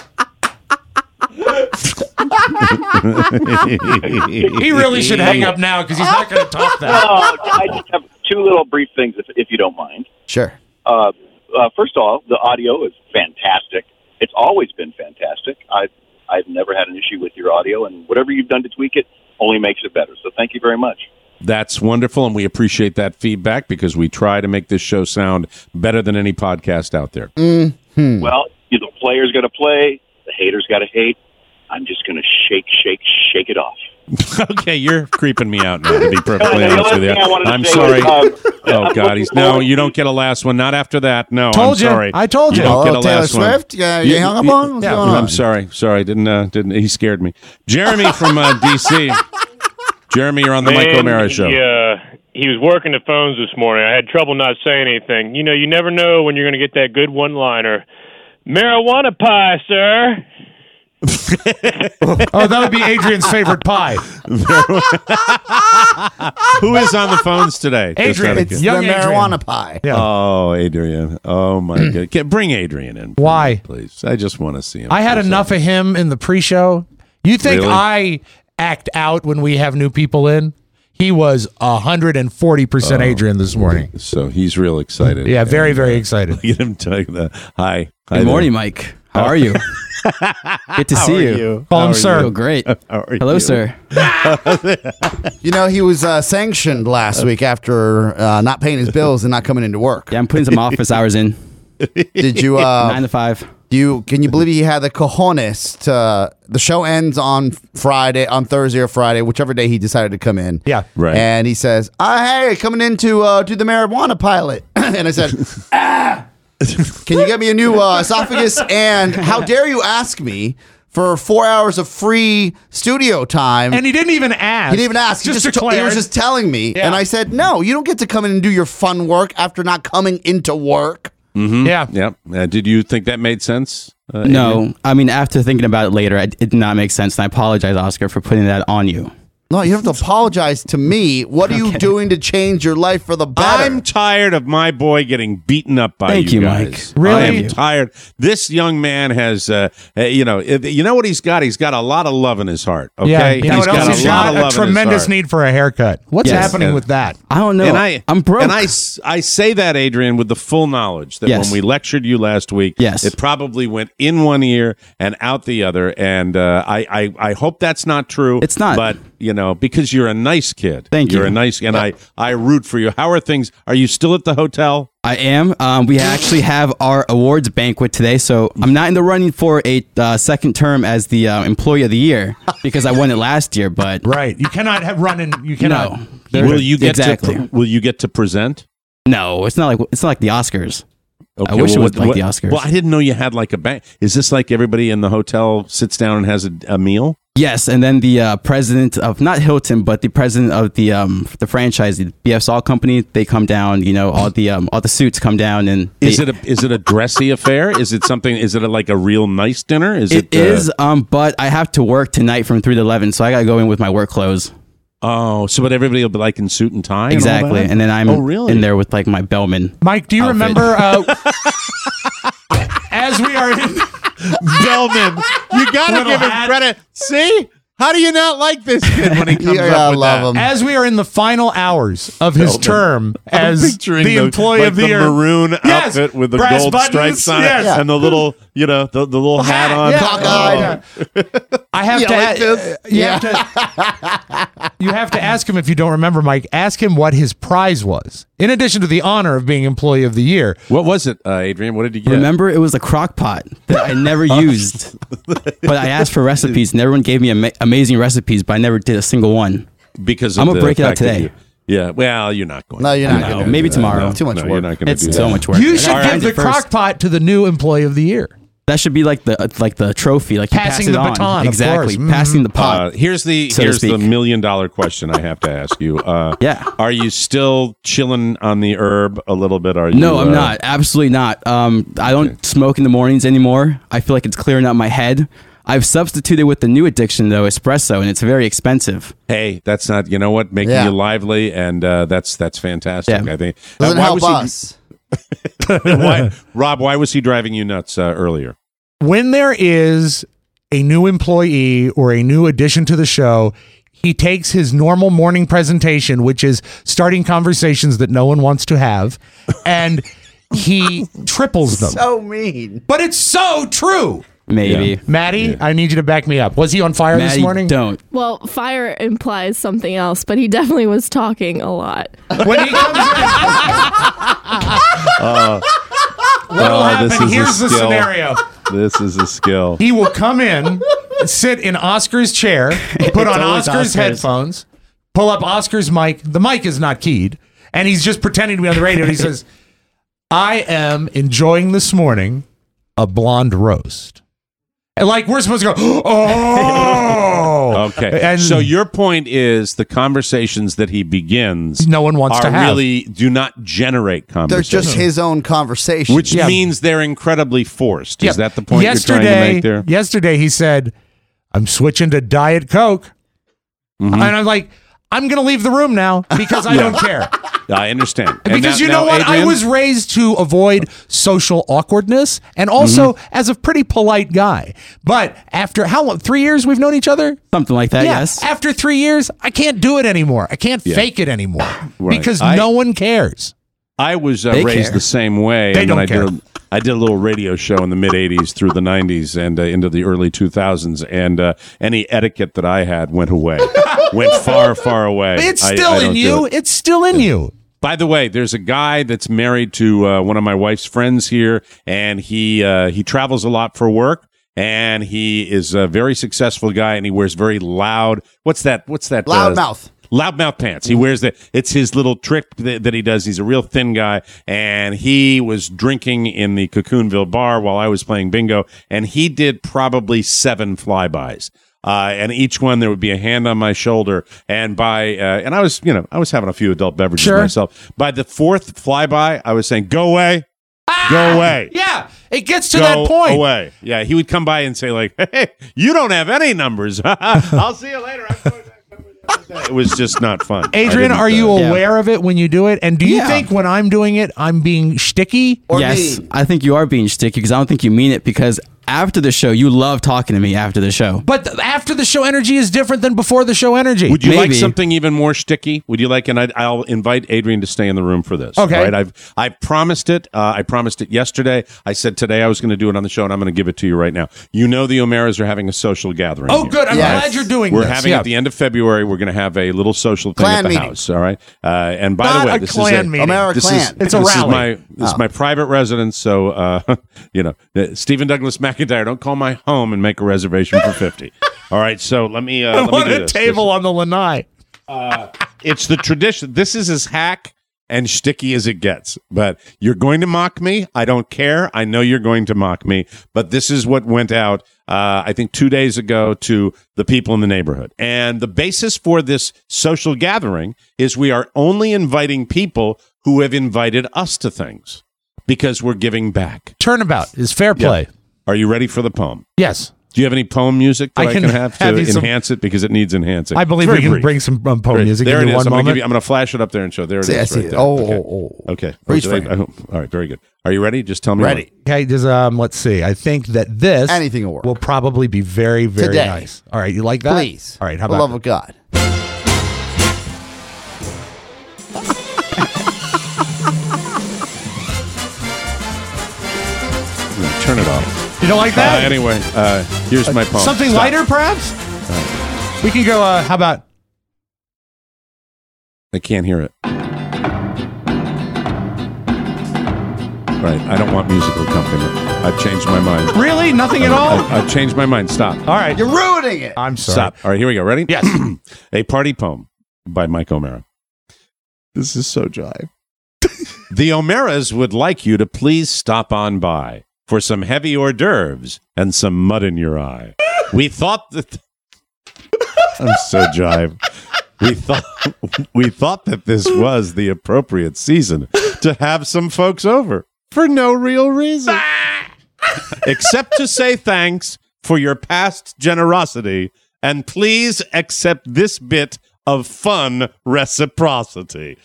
He really should hang up now because he's not going to top that. Oh, I just have two little brief things, if, if you don't mind. Sure. Uh, uh, first of all, the audio is fantastic. It's always been fantastic. I've, I've never had an issue with your audio, and whatever you've done to tweak it only makes it better. So thank you very much. That's wonderful, and we appreciate that feedback because we try to make this show sound better than any podcast out there. Mm-hmm. Well, you know, the players got to play, the haters got to hate. I'm just going to shake, shake, shake it off. Okay, you're creeping me out now, to be perfectly The honest other with you. thing I wanted to I'm say sorry. was, um, oh, I'm God. He's looking No, forward- you don't get a last one. Not after that. No, Told I'm you. sorry. I told you. You don't get Oh, a Taylor last one. Swift? Yeah, you hung up on? What's going on? I'm sorry. Sorry. Didn't, uh, didn't, he scared me. Jeremy from uh, D C Jeremy, you're on the Mike Man, O'Mara Show. Yeah, he was working the phones this morning. I had trouble not saying anything. You know, you never know when you're going to get that good one-liner. Marijuana pie, sir. Oh, that would be Adrian's favorite pie. Who is on the phones today? Just Adrian. out of It's curiosity. the Young Adrian. marijuana pie. Yeah. Oh, Adrian. Oh, my God. Get- Bring Adrian in. Why? Please. I just want to see him. I had for a enough second. of him in the pre-show. You think Really? I act out when we have new people in? He was one hundred forty percent Oh. Adrian this morning. So he's real excited. Yeah, very, And, very uh, excited. Look at him telling the hi. Hi Good there. morning, Mike. How are you? Good to How see are you. you? Call How him are sir. you? Feel great. How are Hello, you? sir. You know, he was uh, sanctioned last week after uh, not paying his bills and not coming into work. Yeah, I'm putting some office hours in. Did you? Uh, Nine to five. Do you? Can you believe he had the cojones to? The show ends on Friday, on Thursday or Friday, whichever day he decided to come in. Yeah, right. And he says, "Ah, hey, coming in to uh, do the marijuana pilot." And I said, "Ah, can you get me a new uh, esophagus? And how dare you ask me for four hours of free studio time?" And he didn't even ask. He didn't even ask. Just he, just, he declared. was just telling me. Yeah. And I said, "No, you don't get to come in and do your fun work after not coming into work." Mm-hmm. Yeah. Yep. Uh, did you think that made sense? Uh, No, Adrian? I mean, after thinking about it later, it it did not make sense. And I apologize, Oscar, for putting that on you. No, you don't have to apologize to me. What are you Okay. doing to change your life for the better? I'm tired of my boy getting beaten up by Thank you you, guys. Mike. Really? I am Thank you. tired. This young man has, uh, uh, you know, if- you know what he's got? He's got a lot of love in his heart. Okay, Yeah, you know he's what else? got He's a lot got of a love in his tremendous heart. need for a haircut. What's Yes. happening And- with that? I don't know. And I, I'm broke. And I, s- I say that, Adrian, with the full knowledge that Yes. when we lectured you last week, Yes. it probably went in one ear and out the other. And uh, I, I, I hope that's not true. It's not. But, you know, because you're a nice kid. Thank you're you. a nice, and I, I root for you. How are things? Are you still at the hotel? I am. Um, we actually have our awards banquet today, so I'm not in the running for a uh, second term as the uh, employee of the year because I won it last year. But Right. You cannot have run in. You cannot. no, Will you get exactly? to? Will you get to present? No, it's not like it's not like the Oscars. Okay, I wish well, it was what- like what- the Oscars. Well, I didn't know you had like a bank. Is this like everybody in the hotel sits down and has a, a meal? Yes, and then the uh, president of not Hilton, but the president of the um the franchise, the B F Salt company, they come down. You know, all the um all the suits come down, and they, Is it a is it a dressy affair? Is it something? Is it a, like a real nice dinner? Is it it? uh, is. Um, but I have to work tonight from three to eleven, so I gotta go in with my work clothes. Oh, so but everybody will be like in suit and tie. and all Exactly, that? and then I'm oh, really? in there with like my bellman. Mike, do you outfit. remember uh, as we are in Bellman, you got to Little give him hat. credit. See, how do you not like this kid when he comes Yeah, up I with love that? him. as we are in the final hours of his Bellman. term I'm as picturing the employee like of the, the year. maroon Yes, outfit with the brass gold buttons, stripes on yes. it and the little, you know, the, the little hat on. Yeah. Cockeyed. Oh. I have You to. like a- this? you, Yeah. have to you have to ask him if you don't remember, Mike. Ask him what his prize was, in addition to the honor of being employee of the year. What was it, uh, Adrian? What did you get? Remember, it was a crock pot that I never used, but I asked for recipes, and everyone gave me ama- amazing recipes, but I never did a single one. Because of I'm gonna the break it out fact that today. you- yeah, well, you're not going. No, you're not No, going to. maybe tomorrow. Too much no, work. You're not going to It's do so that. much work. You should All right, give the first. crock pot to the new employee of the year. That should be like the like the trophy, like you Passing pass it the on. baton, of exactly, course. passing the Uh, pot. here's the so to here's the speak. million dollar question I have to ask you. Uh, Yeah. Are you still chilling on the herb a little bit? Are you? No, I'm uh, not. Absolutely not. Um, I don't smoke in the mornings anymore. I feel like it's clearing out my head. I've substituted with the new addiction though, espresso, and it's very expensive. Hey, that's not. You know what? Making Yeah. you lively, and uh, that's that's fantastic. Yeah. I think. Doesn't Uh, why help was he- us. why, Rob, why was he driving you nuts uh, earlier? When there is a new employee or a new addition to the show, he takes his normal morning presentation, which is starting conversations that no one wants to have, and he triples them. So mean. But it's so true. Maybe. Yeah. Maddie, I need you to back me up. Was he on fire Maddie, this morning? Don't. Well, fire implies something else, but he definitely was talking a lot. When he comes Uh, What'll oh, happen? this is a Here's the skill. scenario. This is a skill. He will come in, sit in Oscar's chair, put on always Oscar's, Oscar's. headphones, pull up Oscar's mic. The mic is not keyed, and he's just pretending to be on the radio. And he says, I am enjoying this morning a blonde roast. And like, we're supposed to go, oh! Okay. And so your point is the conversations that he begins no one wants are to have. really do not generate They're conversations. just his own conversation. Which Yeah. means they're incredibly forced. Yeah. Is that the point yesterday, you're trying to make there? Yesterday, he said, I'm switching to Diet Coke. Mhm. And I'm like, I'm going to leave the room now because I Yeah. don't care. I understand. And Because now- you know now, what? I Adrian? was raised to avoid social awkwardness and also Mm-hmm. as a pretty polite guy. But after how long? Three years we've known each other? Something like that, Yeah. yes. After three years, I can't do it anymore. I can't Yeah. fake it anymore Right. because I- no one cares. I was uh, They raised care. the same way. They and don't then I care. Did a, I did a little radio show in the mid eighties through the nineties and uh, into the early two thousands, and uh, any etiquette that I had went away, went far, far away. It's I- still I in don't do you. it. It's still in you. By the way, there's a guy that's married to uh, one of my wife's friends here, and he uh, he travels a lot for work, and he is a very successful guy, and he wears very loud. What's that? What's that? uh, Loudmouth. Loudmouth pants. He wears that. It's his little trick that, that he does. He's a real thin guy, and he was drinking in the Cocoonville bar while I was playing bingo, and he did probably seven flybys. Uh, and each one there would be a hand on my shoulder, and by uh, and I was you know I was having a few adult beverages Sure. myself. By the fourth flyby, I was saying, "Go away, go away." Yeah, it gets to Go that point. away. Yeah, he would come by and say like, "Hey, you don't have any numbers. I'll see you later." I'm going back. It was just not fun. I Adrian, didn't, are you uh, aware of it when you do it? And do you Yeah. think when I'm doing it, I'm being shticky? Or yes, me. I think you are being sticky because I don't think you mean it because after the show, you love talking to me after the show. But th- after the show energy is different than before the show energy. Would you like Maybe. something even more sticky? Would you like? And I'd, I'll invite Adrian to stay in the room for this. Okay. All right. I've I promised it. Uh, I promised it yesterday. I said today I was going to do it on the show, and I'm going to give it to you right now. You know the O'Maras are having a social gathering. Oh, here. good. I'm Yes. glad you're doing We're this. having Yeah. at the end of February. We're going to have a little social thing Clan at the meeting. house. All right. Uh, and by Not the way, a this clan is a, meeting. O'Mara this clan. is It's a this rally. Is my, this is Oh. my private residence. So uh, you know, uh, Stephen Douglas McIntyre, don't call my home and make a reservation for fifty. All right. So let me. Uh, I let me want do a this. table on the lanai. Uh, it's the tradition. This is as hack and shticky as it gets. But you're going to mock me. I don't care. I know you're going to mock me. But this is what went out, uh, I think, two days ago to the people in the neighborhood. And the basis for this social gathering is we are only inviting people who have invited us to things because we're giving back. Turnabout is fair play. Yeah. Are you ready for the poem? Yes. Do you have any poem music that I I can can, have to have you some- enhance it because it needs enhancing? I believe It's we very can brief. bring some um, poem Great. music There in it is. one I'm gonna, moment. give you, I'm gonna flash it up there and show. There it is. See, I see right it. there. Oh, okay. oh, oh. Okay. Freeze Would you frame. like- I- all right. Very good. Are you ready? Just tell me. Ready. Okay, does, um, let's see. I think that this Anything will work. will probably be very, very Today. nice. All right, you like that? Please. All right, how For the about love of God. What? Turn it off. You don't like that? Uh, anyway, uh, here's my poem. Something Stop. lighter, perhaps? We can go, uh, how about I can't hear it. Right. I don't want musical accompaniment. I've changed my mind. Really? Nothing at all? I, I've changed my mind. Stop. All right. You're ruining it. I'm sorry. Stop. All right. Here we go. Ready? Yes. A party poem by Mike O'Mara. This is so jive. The O'Maras would like you to please stop on by for some heavy hors d'oeuvres and some mud in your eye. We thought that. I'm so jive. We thought we thought that this was the appropriate season to have some folks over for no real reason, except to say thanks for your past generosity and please accept this bit of fun reciprocity.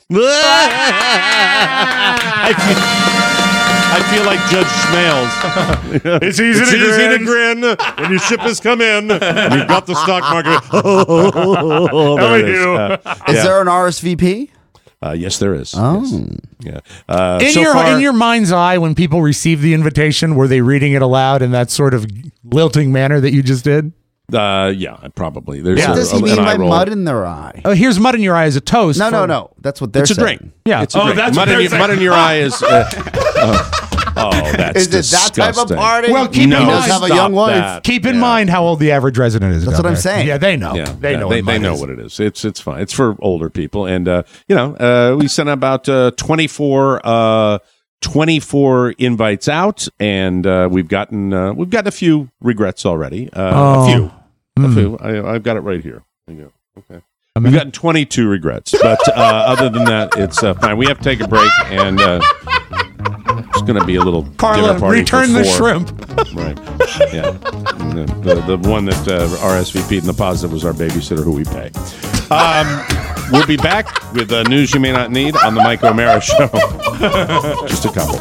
I feel, I feel like Judge Schmales. It's easy it's to easy grin. to grin when your ship has come in. And you've got the stock market. Oh, How there are it is. you? Uh, Is yeah. there an R S V P? Uh, yes, there is. Oh. Yes. Yeah. Uh, in so your far, in your mind's eye, when people receive the invitation, were they reading it aloud in that sort of lilting manner that you just did? Uh, yeah, probably. There's What a, does he a- mean an eye by roll. mud in their eye? Oh, here's mud in your eye as a toast. No, for- no, no. That's what they're It's a saying. drink. Yeah. It's a Oh, drink. that's mud, what in they're your, saying. mud in your eye is. Uh, oh, oh, that's Is it that type of disgusting. party? Well, keep No, in He mind, does have a stop young wife. that. keep in Yeah. mind how old the average resident is. That's down what I'm there. saying. Yeah, they know. Yeah, they yeah, know. They, what they mud know is. what it is. It's it's fine. It's for older people, and uh, you know, uh, we sent about uh, twenty-four, uh, twenty-four invites out, and uh, we've gotten uh, we've gotten a few regrets already. Uh, Oh. A few, a Mm. few. I, I've got it right here. There you go. Okay. I We've mean- gotten twenty-two regrets, but uh, other than that, it's uh, fine. We have to take a break, and uh, it's going to be a little dinner Carla, party return for the four. shrimp. Right. Yeah. And The, the, the one that uh, R S V P'd in the positive was our babysitter who we pay. Um, we'll be back with uh, news you may not need on the Mike O'Mara Show. Just a couple.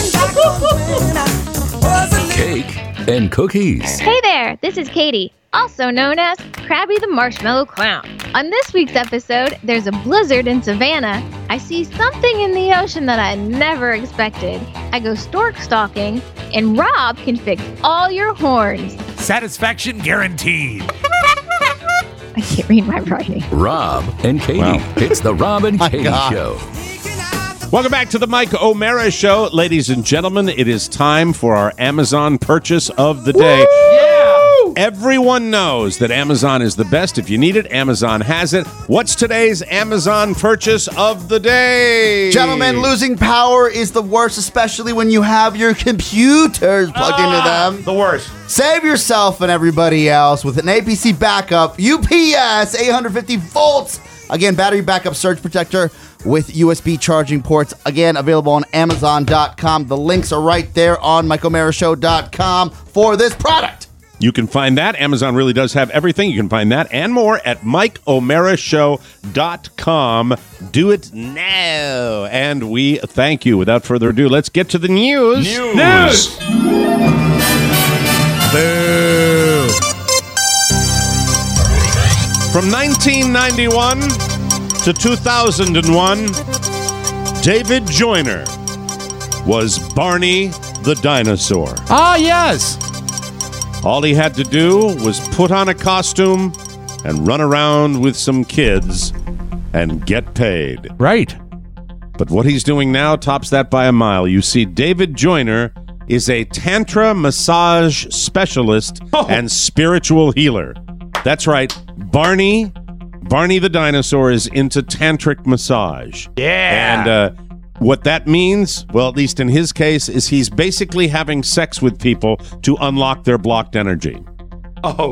Cake and cookies. Hey there, this is Katie, also known as Krabby the Marshmallow Clown. On this week's episode, there's a blizzard in Savannah. I see something in the ocean that I never expected. I go stork stalking, and Rob can fix all your horns. Satisfaction guaranteed. I can't read my writing. Rob and Katie. Wow. It's the Rob and My Katie God. Show. Welcome back to the Mike O'Mara Show. Ladies and gentlemen, it is time for our Amazon purchase of the day. Yeah! Everyone knows that Amazon is the best. If you need it, Amazon has it. What's today's Amazon purchase of the day? Gentlemen, losing power is the worst, especially when you have your computers plugged into them. The worst. Save yourself and everybody else with an A P C backup, U P S, eight hundred fifty volts. Again, battery backup surge protector with U S B charging ports. Again, available on Amazon dot com. The links are right there on Mike O'Mara Show dot com for this product. You can find that. Amazon really does have everything. You can find that and more at Mike O'Mara Show dot com. Do it now. And we thank you. Without further ado, let's get to the news. News. Boo. From nineteen ninety-one to two thousand one, David Joyner was Barney the dinosaur. Ah, yes. All he had to do was put on a costume and run around with some kids and get paid. Right. But what he's doing now tops that by a mile. You see, David Joyner is a Tantra massage specialist and spiritual healer. That's right. Barney, Barney the dinosaur is into tantric massage. Yeah. And uh, what that means, well, at least in his case, is he's basically having sex with people to unlock their blocked energy. Oh.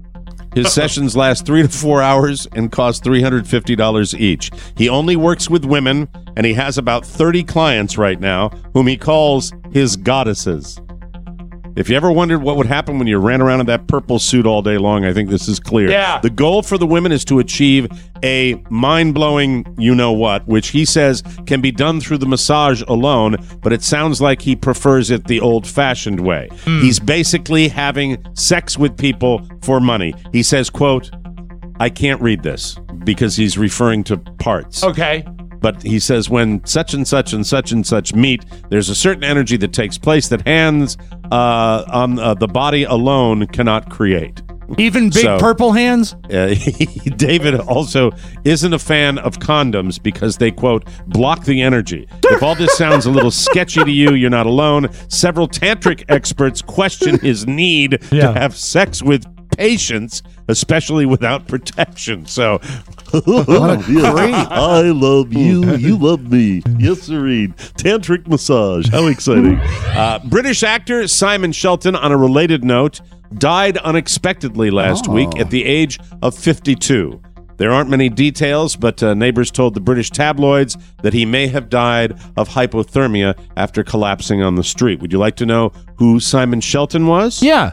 His sessions last three to four hours and cost three hundred fifty dollars each. He only works with women, and he has about thirty clients right now, whom he calls his goddesses. If you ever wondered what would happen when you ran around in that purple suit all day long, I think this is clear. Yeah. The goal for the women is to achieve a mind-blowing you-know-what, which he says can be done through the massage alone, but it sounds like he prefers it the old-fashioned way. Mm. He's basically having sex with people for money. He says, quote, I can't read this because he's referring to parts. Okay. But he says when such and such and such and such meet, there's a certain energy that takes place that hands uh, on uh, the body alone cannot create. Even big So, purple hands? Uh, David also isn't a fan of condoms because they, quote, block the energy. If all this sounds a little sketchy to you, you're not alone. Several tantric experts question his need Yeah. to have sex with patients, especially without protection. So, What a great. I love you. You love me. Yes, Serene. Tantric massage. How exciting. Uh, British actor Simon Shelton, on a related note, died unexpectedly last Oh. week at the age of fifty-two. There aren't many details, but uh, neighbors told the British tabloids that he may have died of hypothermia after collapsing on the street. Would you like to know who Simon Shelton was? Yeah.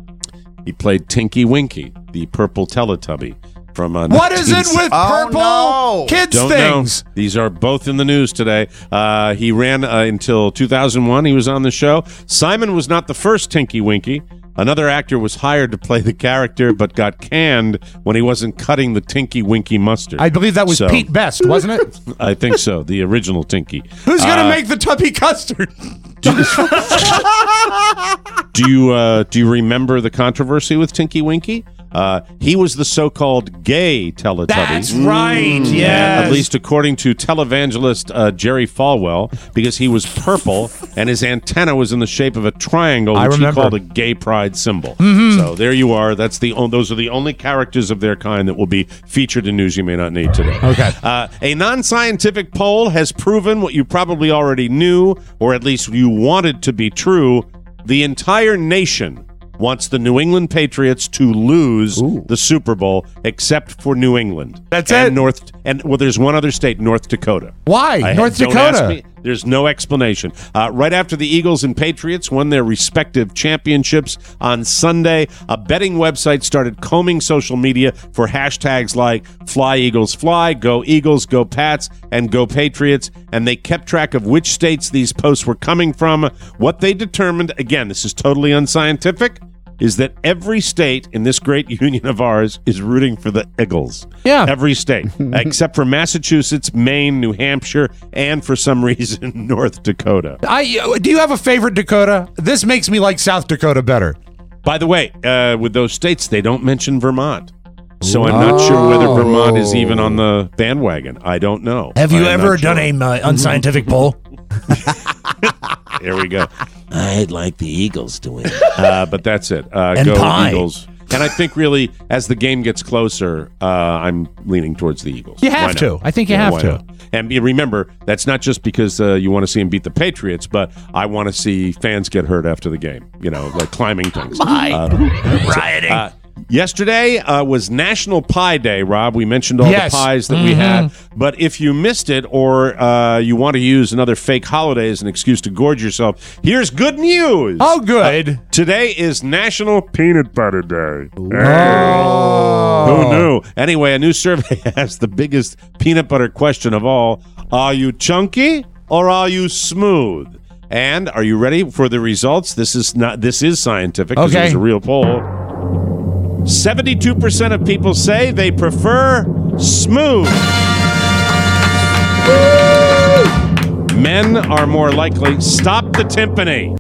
He played Tinky Winky, the purple Teletubby. From uh, What is it nineteen with Oh, purple no. kids Don't things? know. These are both in the news today. Uh, he ran uh, until two thousand one. He was on the show. Simon was not the first Tinky Winky. Another actor was hired to play the character, but got canned when he wasn't cutting the Tinky Winky mustard. I believe that was So- Pete Best, wasn't it? I think so. The original Tinky. Who's going to Uh, make the tubby custard? Do you uh, do you remember the controversy with Tinky Winky? Uh, he was the so-called gay Teletubby. That's right, yes. At least according to televangelist uh, Jerry Falwell, because he was purple and his antenna was in the shape of a triangle, I which he remember. called a gay pride symbol. Mhm. So there you are. That's the o- those are the only characters of their kind that will be featured in News You May Not Need today. Okay. Uh, a non-scientific poll has proven what you probably already knew, or at least you wanted to be true. The entire nation wants the New England Patriots to lose the Super Bowl, except for New England. That's and it. North and well, there's one other state, North Dakota. Why? I- North don't ask Dakota? me. There's no explanation. Uh, right after the Eagles and Patriots won their respective championships on Sunday, a betting website started combing social media for hashtags like Fly Eagles Fly, Go Eagles, Go Pats, and Go Patriots, and they kept track of which states these posts were coming from. What they determined, again, this is totally unscientific, is that every state in this great union of ours is rooting for the Eagles. Yeah. Every state, except for Massachusetts, Maine, New Hampshire, and for some reason, North Dakota. I do you have a favorite Dakota? This makes me like South Dakota better. By the way, uh, with those states, they don't mention Vermont. So I'm not sure whether Vermont is even on the bandwagon. I don't know. Have you I am ever not sure. done a uh, unscientific poll? There we go. I'd like the Eagles to win. Uh, but that's it. Uh, And go pie. Eagles. And I think really, as the game gets closer, uh, I'm leaning towards the Eagles. You have Why not? to. I think you Yeah, have why to. not? And you remember, that's not just because uh, you want to see them beat the Patriots, but I want to see fans get hurt after the game. You know, like climbing things. Uh, Rioting. uh, Yesterday uh, was National Pie Day, Rob. We mentioned all Yes. the pies that we Mhm. had. But if you missed it or uh, you want to use another fake holiday as an excuse to gorge yourself, here's good news. Oh, good. Uh, today is National Peanut Butter Day. Oh. Who knew? Anyway, a new survey has the biggest peanut butter question of all. Are you chunky or are you smooth? And are you ready for the results? This is not. This is scientific because Okay. it was a real poll. seventy-two percent of people say they prefer smooth. Men are more likely, stop the timpani.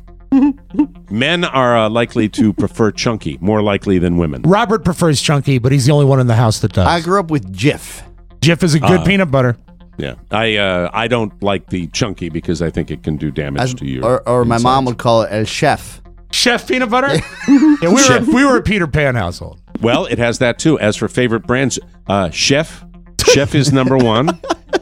Men are uh, likely to prefer chunky, more likely than women. Robert prefers chunky, but he's the only one in the house that does. I grew up with Jif. Jif is a good Uh, peanut butter. Yeah, I uh, I don't like the chunky because I think it can do damage As- to you. or or my mom would call it El Chef. Chef peanut butter? yeah, we were Chef. we were a Peter Pan household. Well, it has that too. As for favorite brands, uh, Chef, Chef is number one.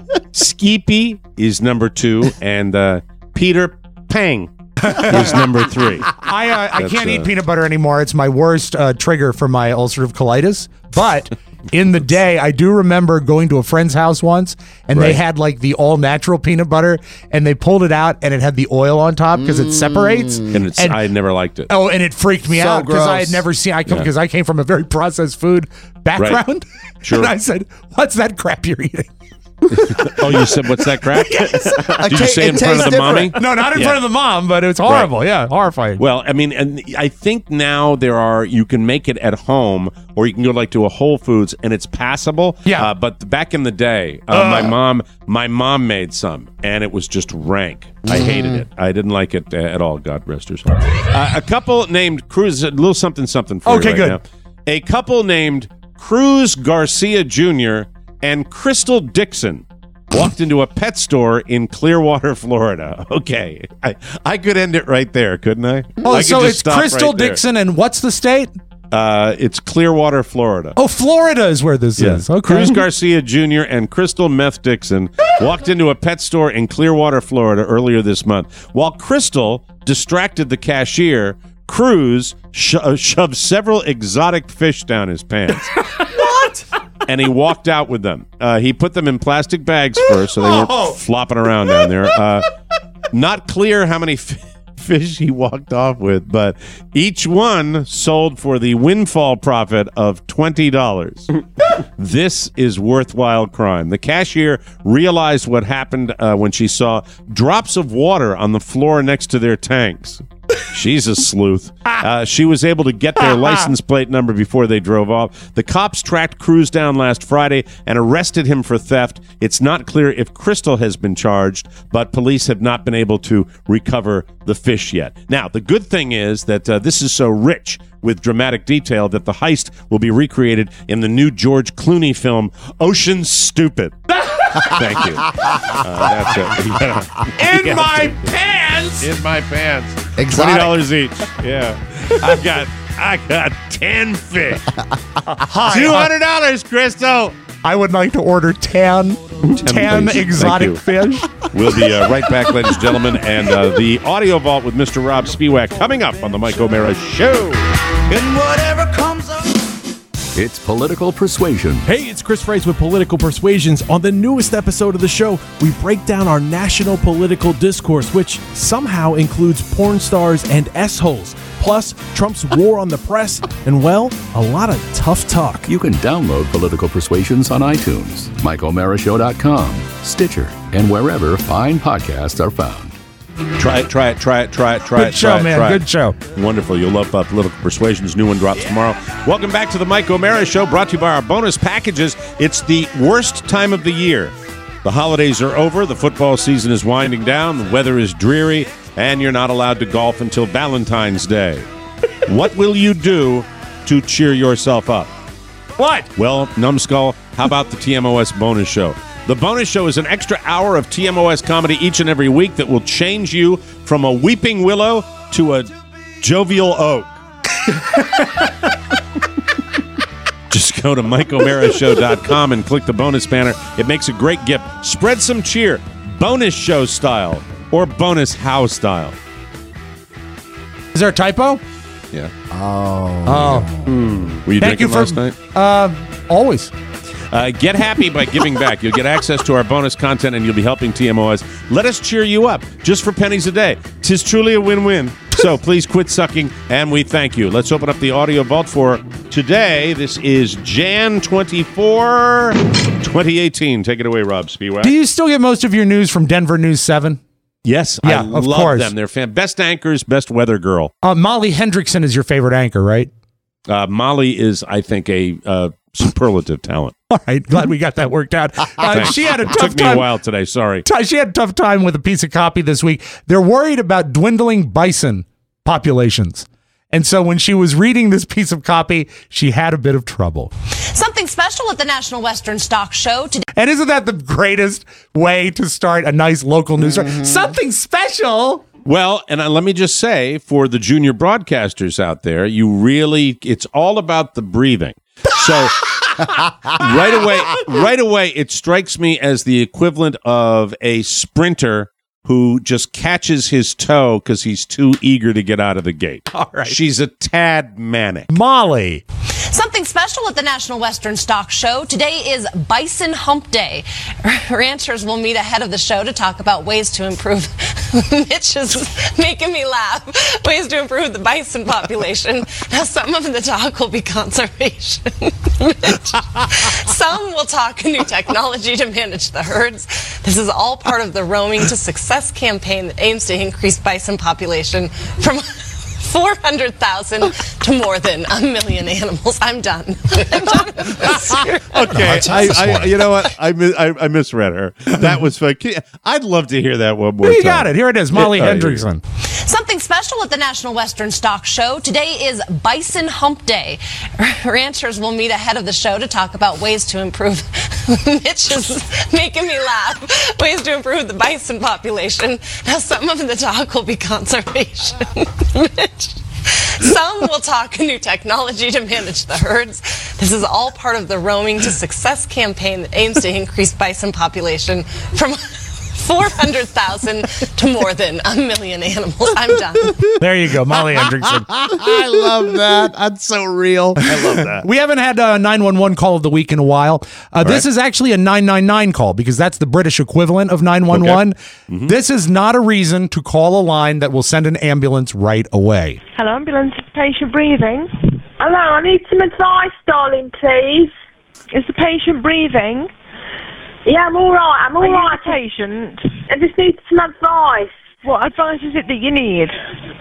Skippy is number two, and uh, Peter Pang is number three. I uh, I That's, can't uh, eat peanut butter anymore. It's my worst uh, trigger for my ulcerative colitis. But in the day, I do remember going to a friend's house once, and they Right. had like the all natural peanut butter, and they pulled it out, and it had the oil on top because it separates. And it's I never liked it. Oh, and it freaked me So out because I had gross. never seen. I Yeah. because I came from a very processed food background, Sure. and I said, "What's that crap you're eating?" Oh, you said what's that crap? Did you ta- say it in front of tastes the mommy? different. No, not in Yeah. front of the mom, but it was horrible. Yeah, horrifying. Well, I mean, and I think now there are you can make it at home, or you can go like to a Whole Foods, and it's passable. Yeah. Uh, but back in the day, uh, my mom, my mom made some, and it was just rank. I hated it. I didn't like it uh, at all. God rest her soul. Uh, a couple named Cruz, a little something something for Okay, you right good. now. A couple named Cruz Garcia Junior and Crystal Dixon walked into a pet store in Clearwater, Florida. Okay, I, I could end it right there, couldn't I? Oh, I could so just it's stop Crystal right there. Dixon, and what's the state? Uh, it's Clearwater, Florida. Oh, Florida is where this is. Okay. Cruz Garcia Junior and Crystal Meth Dixon walked into a pet store in Clearwater, Florida earlier this month. While Crystal distracted the cashier, Cruz sho- uh, shoved several exotic fish down his pants. What? And he walked out with them. Uh, he put them in plastic bags first, so they weren't Oh. flopping around down there. Uh, not clear how many f- fish he walked off with, but each one sold for the windfall profit of twenty dollars. This is worthwhile crime. The cashier realized what happened uh, when she saw drops of water on the floor next to their tanks. She's a sleuth. Uh, she was able to get their license plate number before they drove off. The cops tracked Cruz down last Friday and arrested him for theft. It's not clear if Crystal has been charged, but police have not been able to recover the fish yet. Now, the good thing is that uh, this is so rich with dramatic detail that the heist will be recreated in the new George Clooney film, Ocean Stupid. Thank you. Uh, that's it. You gotta, In you my gotta- pants! In my pants. Exotic. Twenty dollars each. Yeah. I've got I got ten fish. Two hundred dollars, Crystal. I would like to order ten, ten please. Exotic Thank fish. We'll be uh, right back, ladies and gentlemen, and uh, the audio vault with Mister Rob Spiewak coming up on the Mike O'Mara Show. And whatever comes up. It's Political Persuasion. Hey, it's Chris Fraze with Political Persuasions. On the newest episode of the show, we break down our national political discourse, which somehow includes porn stars and S-holes, plus Trump's war on the press, and, well, a lot of tough talk. You can download Political Persuasions on iTunes, Mike O'Mara Show dot com, Stitcher, and wherever fine podcasts are found. Try it, try it, try it, try it, try Good it. show, try it, man. try Good it. show. Wonderful. You'll love uh, Political Persuasions. New one drops tomorrow. Welcome back to the Mike O'Mara Show, brought to you by our bonus packages. It's the worst time of the year. The holidays are over. The football season is winding down. The weather is dreary, and you're not allowed to golf until Valentine's Day. What will you do to cheer yourself up? What? Well, Numbskull, how about the T M O S bonus show? The bonus show is an extra hour of T M O S comedy each and every week that will change you from a weeping willow to a jovial oak. Just go to Mike O'Mara Show dot com and click the bonus banner. It makes a great gift. Spread some cheer. Bonus show style or bonus house style. Is there a typo? Yeah. Oh. Oh. Hmm. Were you Thank drinking you for, last night? Uh, always. Uh, get happy by giving back. You'll get access to our bonus content, and you'll be helping T M O S. Let us cheer you up, just for pennies a day. 'Tis truly a win-win. So please quit sucking, and we thank you. Let's open up the audio vault for today. This is January twenty-fourth, twenty eighteen. Take it away, Rob Spiewak. Do you still get most of your news from Denver News seven? Yes, Yeah, I of love course. them. They're fan- best anchors, best weather girl. Uh, Molly Hendrickson is your favorite anchor, right? Uh, Molly is, I think, a uh, superlative talent. All right, glad we got that worked out. Uh, Thanks. she had a It tough took me time. a while today. Sorry. T- She had a tough time with a piece of copy this week. They're worried about dwindling bison populations. And so when she was reading this piece of copy, she had a bit of trouble. Something special at the National Western Stock Show today. And isn't that the greatest way to start a nice local news story? Something special. Well, and uh, let me just say, for the junior broadcasters out there, you really, it's all about the breathing. So right away, right away, it strikes me as the equivalent of a sprinter who just catches his toe because he's too eager to get out of the gate. All right. She's a tad manic. Molly. Something special at the National Western Stock Show. Today is Bison Hump Day. Ranchers will meet ahead of the show to talk about ways to improve. Mitch is making me laugh. Ways to improve the bison population. Now, some of the talk will be conservation. Some will talk new technology to manage the herds. This is all part of the Roaming to Success campaign that aims to increase bison population from four hundred thousand to more than a million animals. I'm done. I'm done with this. Okay, I, I, you know what? I, mis- I, I misread her. That was fun. Can you- I'd love to hear that one more You time. got it. Here it is. Molly All right. Hendrickson. Something special at the National Western Stock Show. Today is Bison Hump Day. Ranchers will meet ahead of the show to talk about ways to improve. Mitch is making me laugh. Ways to improve the bison population. Now, some of the talk will be conservation. Mitch. Some will talk new technology to manage the herds. This is all part of the Roaming to Success campaign that aims to increase bison population from four hundred thousand to more than a million animals. I'm done. There you go, Molly Hendrickson. I love that. That's so real. I love that. We haven't had a nine one one call of the week in a while. Uh, this right. is actually a nine nine nine call because that's the British equivalent of nine one one. Okay. Mm-hmm. This is not a reason to call a line that will send an ambulance right away. Hello, ambulance. Patient breathing. Hello, I need some advice, darling, please. Is the patient breathing? Yeah, I'm all right. I'm all Are right. you the patient? I just need some advice. What advice is it that you need?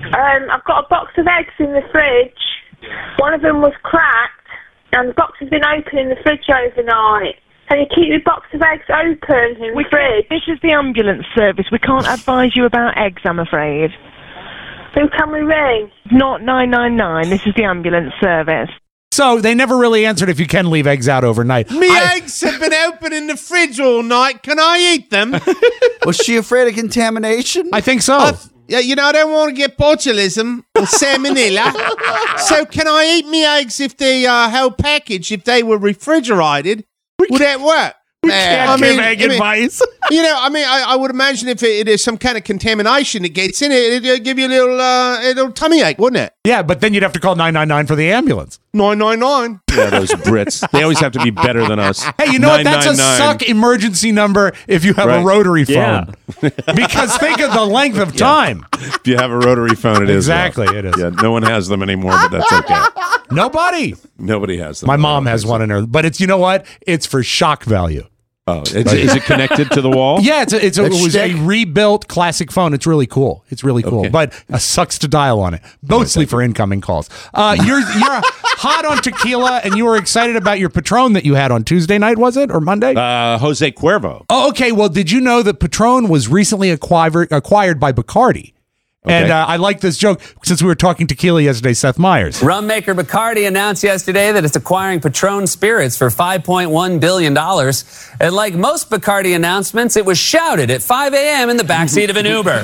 Um, I've got a box of eggs in the fridge. One of them was cracked, and the box has been open in the fridge overnight. Can you keep the box of eggs open in We the fridge? This is the ambulance service. We can't advise you about eggs, I'm afraid. Who can we ring? Not nine nine nine. This is the ambulance service. So they never really answered if you can leave eggs out overnight. Me I- eggs have been open in the fridge all night. Can I eat them? Was she afraid of contamination? I think so. I th- yeah, you know, I don't want to get botulism or salmonella. So can I eat me eggs if the uh, whole package, if they were refrigerated? Would that work? We can't give egg advice. You know, I mean, I, I would imagine if it, it is some kind of contamination that gets in it, it'll give you a little, uh, a little tummy ache, wouldn't it? Yeah, but then you'd have to call nine nine nine for the ambulance. nine nine nine. Yeah, those Brits. They always have to be better than us. Hey, you know what? That's a nine nine nine. suck emergency number if you have Right. a rotary phone. Yeah. Because think of the length of time. If you have a rotary phone, it is. Exactly, rough. it is. Yeah, no one has them anymore, but that's okay. Nobody. Nobody has them. My mom has one in her, but it's, you know what? It's for shock value. Oh, is, is it connected to the wall? Yeah, it's a, it's a, it That's was a shtick. rebuilt classic phone. It's really cool. It's really cool, Okay. but uh, sucks to dial on it, mostly for incoming calls. Uh, you're you're hot on tequila, and you were excited about your Patron that you had on Tuesday night, was it, or Monday? Uh, Jose Cuervo. Oh, okay. Well, did you know that Patron was recently acquired acquired by Bacardi? And Okay. uh, I like this joke since we were talking tequila yesterday. Seth Meyers. Rum maker Bacardi announced yesterday that it's acquiring Patron Spirits for five point one billion dollars. And like most Bacardi announcements, it was shouted at five a.m. in the backseat of an Uber.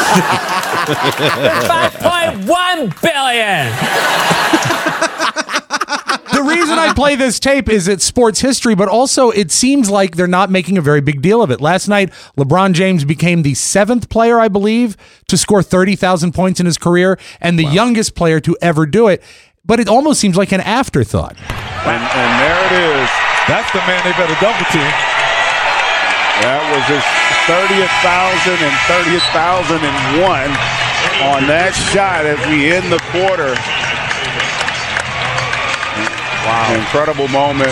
five point one billion dollars! The reason I play this tape is it's sports history, but also it seems like they're not making a very big deal of it. Last night, LeBron James became the seventh player, I believe, to score thirty thousand points in his career and the youngest player to ever do it. But it almost seems like an afterthought. And, and there it is. That's the man they better double team. That was his thirtieth thousand and thirtieth thousand and one on that shot as we end the quarter. Wow. Incredible moment.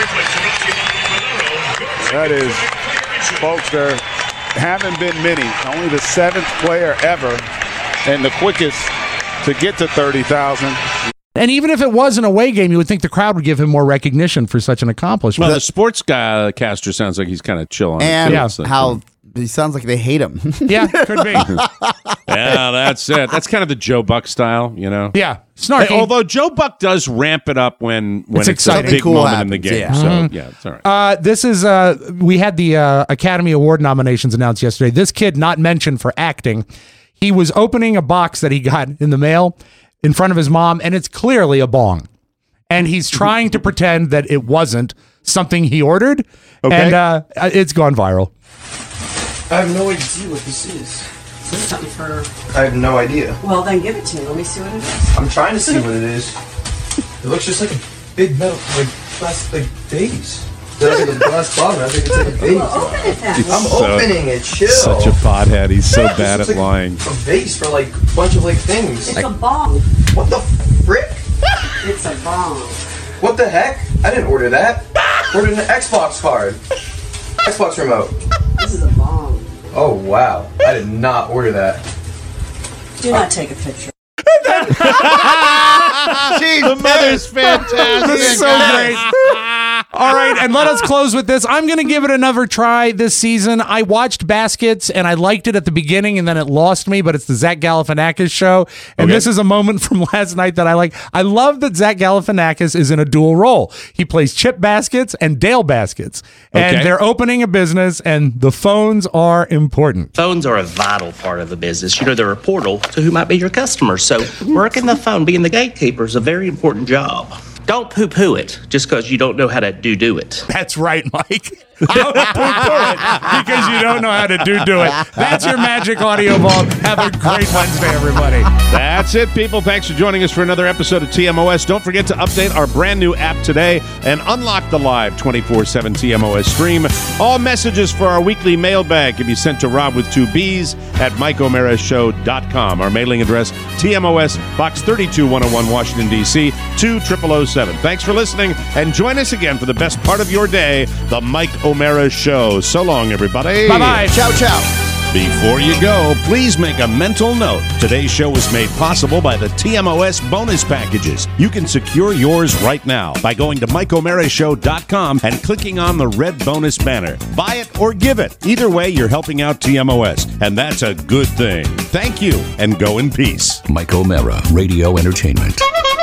That is, folks, there haven't been many. Only the seventh player ever and the quickest to get to thirty thousand. And even if it was an away game, you would think the crowd would give him more recognition for such an accomplishment. Well, the sports guy caster sounds like he's kind of chill on And it. Yeah. too. how he sounds like they hate him. Yeah, could be. Yeah, that's it. That's kind of the Joe Buck style, you know? Yeah, snarky. Hey, although Joe Buck does ramp it up when, when It's it's, exciting. a big Cool moment in the happens, game. yeah. So, Mhm. yeah, it's all right. Uh, this is uh, we had the uh, Academy Award nominations announced yesterday. This kid not mentioned for acting. He was opening a box that he got in the mail in front of his mom, and it's clearly a bong. And he's trying to pretend that it wasn't something he ordered, Okay. and uh, it's gone viral. I have no idea what this is. Is this something for... I have no idea. Well, then give it to me. Let me see what it is. I'm trying to see what it is. It looks just like a big metal, like plastic, like vase. There's like a glass bottle. I think it's like a vase. Well, open it then. I'm So- opening it. Chill. Such a pothead. He's so It bad looks at like lying. A vase for like a bunch of like things. It's Like, a bong. what the frick? It's a bong. What the heck? I didn't order that. Ordered an Xbox card. Xbox remote. This is a bong. Oh wow. I did not order that. Do not take a picture. The mother's fantastic. This is so great. All right, and let us close with this. I'm going to give it another try this season. I watched Baskets, and I liked it at the beginning, and then it lost me, but it's the Zach Galifianakis show. And Okay. this is a moment from last night that I like. I love that Zach Galifianakis is in a dual role. He plays Chip Baskets and Dale Baskets, and Okay. they're opening a business, and the phones are important. Phones are a vital part of the business. You know, they're a portal to who might be your customers. So working the phone, being the gatekeeper is a very important job. Don't poo-poo it just because you don't know how to do-do it. That's right, Mike. Don't poo-poo it because you don't know how to do-do it. That's your Magic Audio Vault. Have a great Wednesday, everybody. That's it, people. Thanks for joining us for another episode of T M O S. Don't forget to update our brand new app today and unlock the live twenty-four seven T M O S stream. All messages for our weekly mailbag can be sent to Rob with two B's at Mike O'Mara Show dot com. Our mailing address, T M O S, Box thirty-two one oh one, Washington, D C, two zero zero zero seven. Thanks for listening, and join us again for the best part of your day, The Mike O'Mara Show. So long, everybody. Bye-bye. Ciao, ciao. Before you go, please make a mental note. Today's show was made possible by the T M O S bonus packages. You can secure yours right now by going to Mike O'Mara Show dot com and clicking on the red bonus banner. Buy it or give it. Either way, you're helping out T M O S, and that's a good thing. Thank you, and go in peace. Mike O'Mara, Radio Entertainment.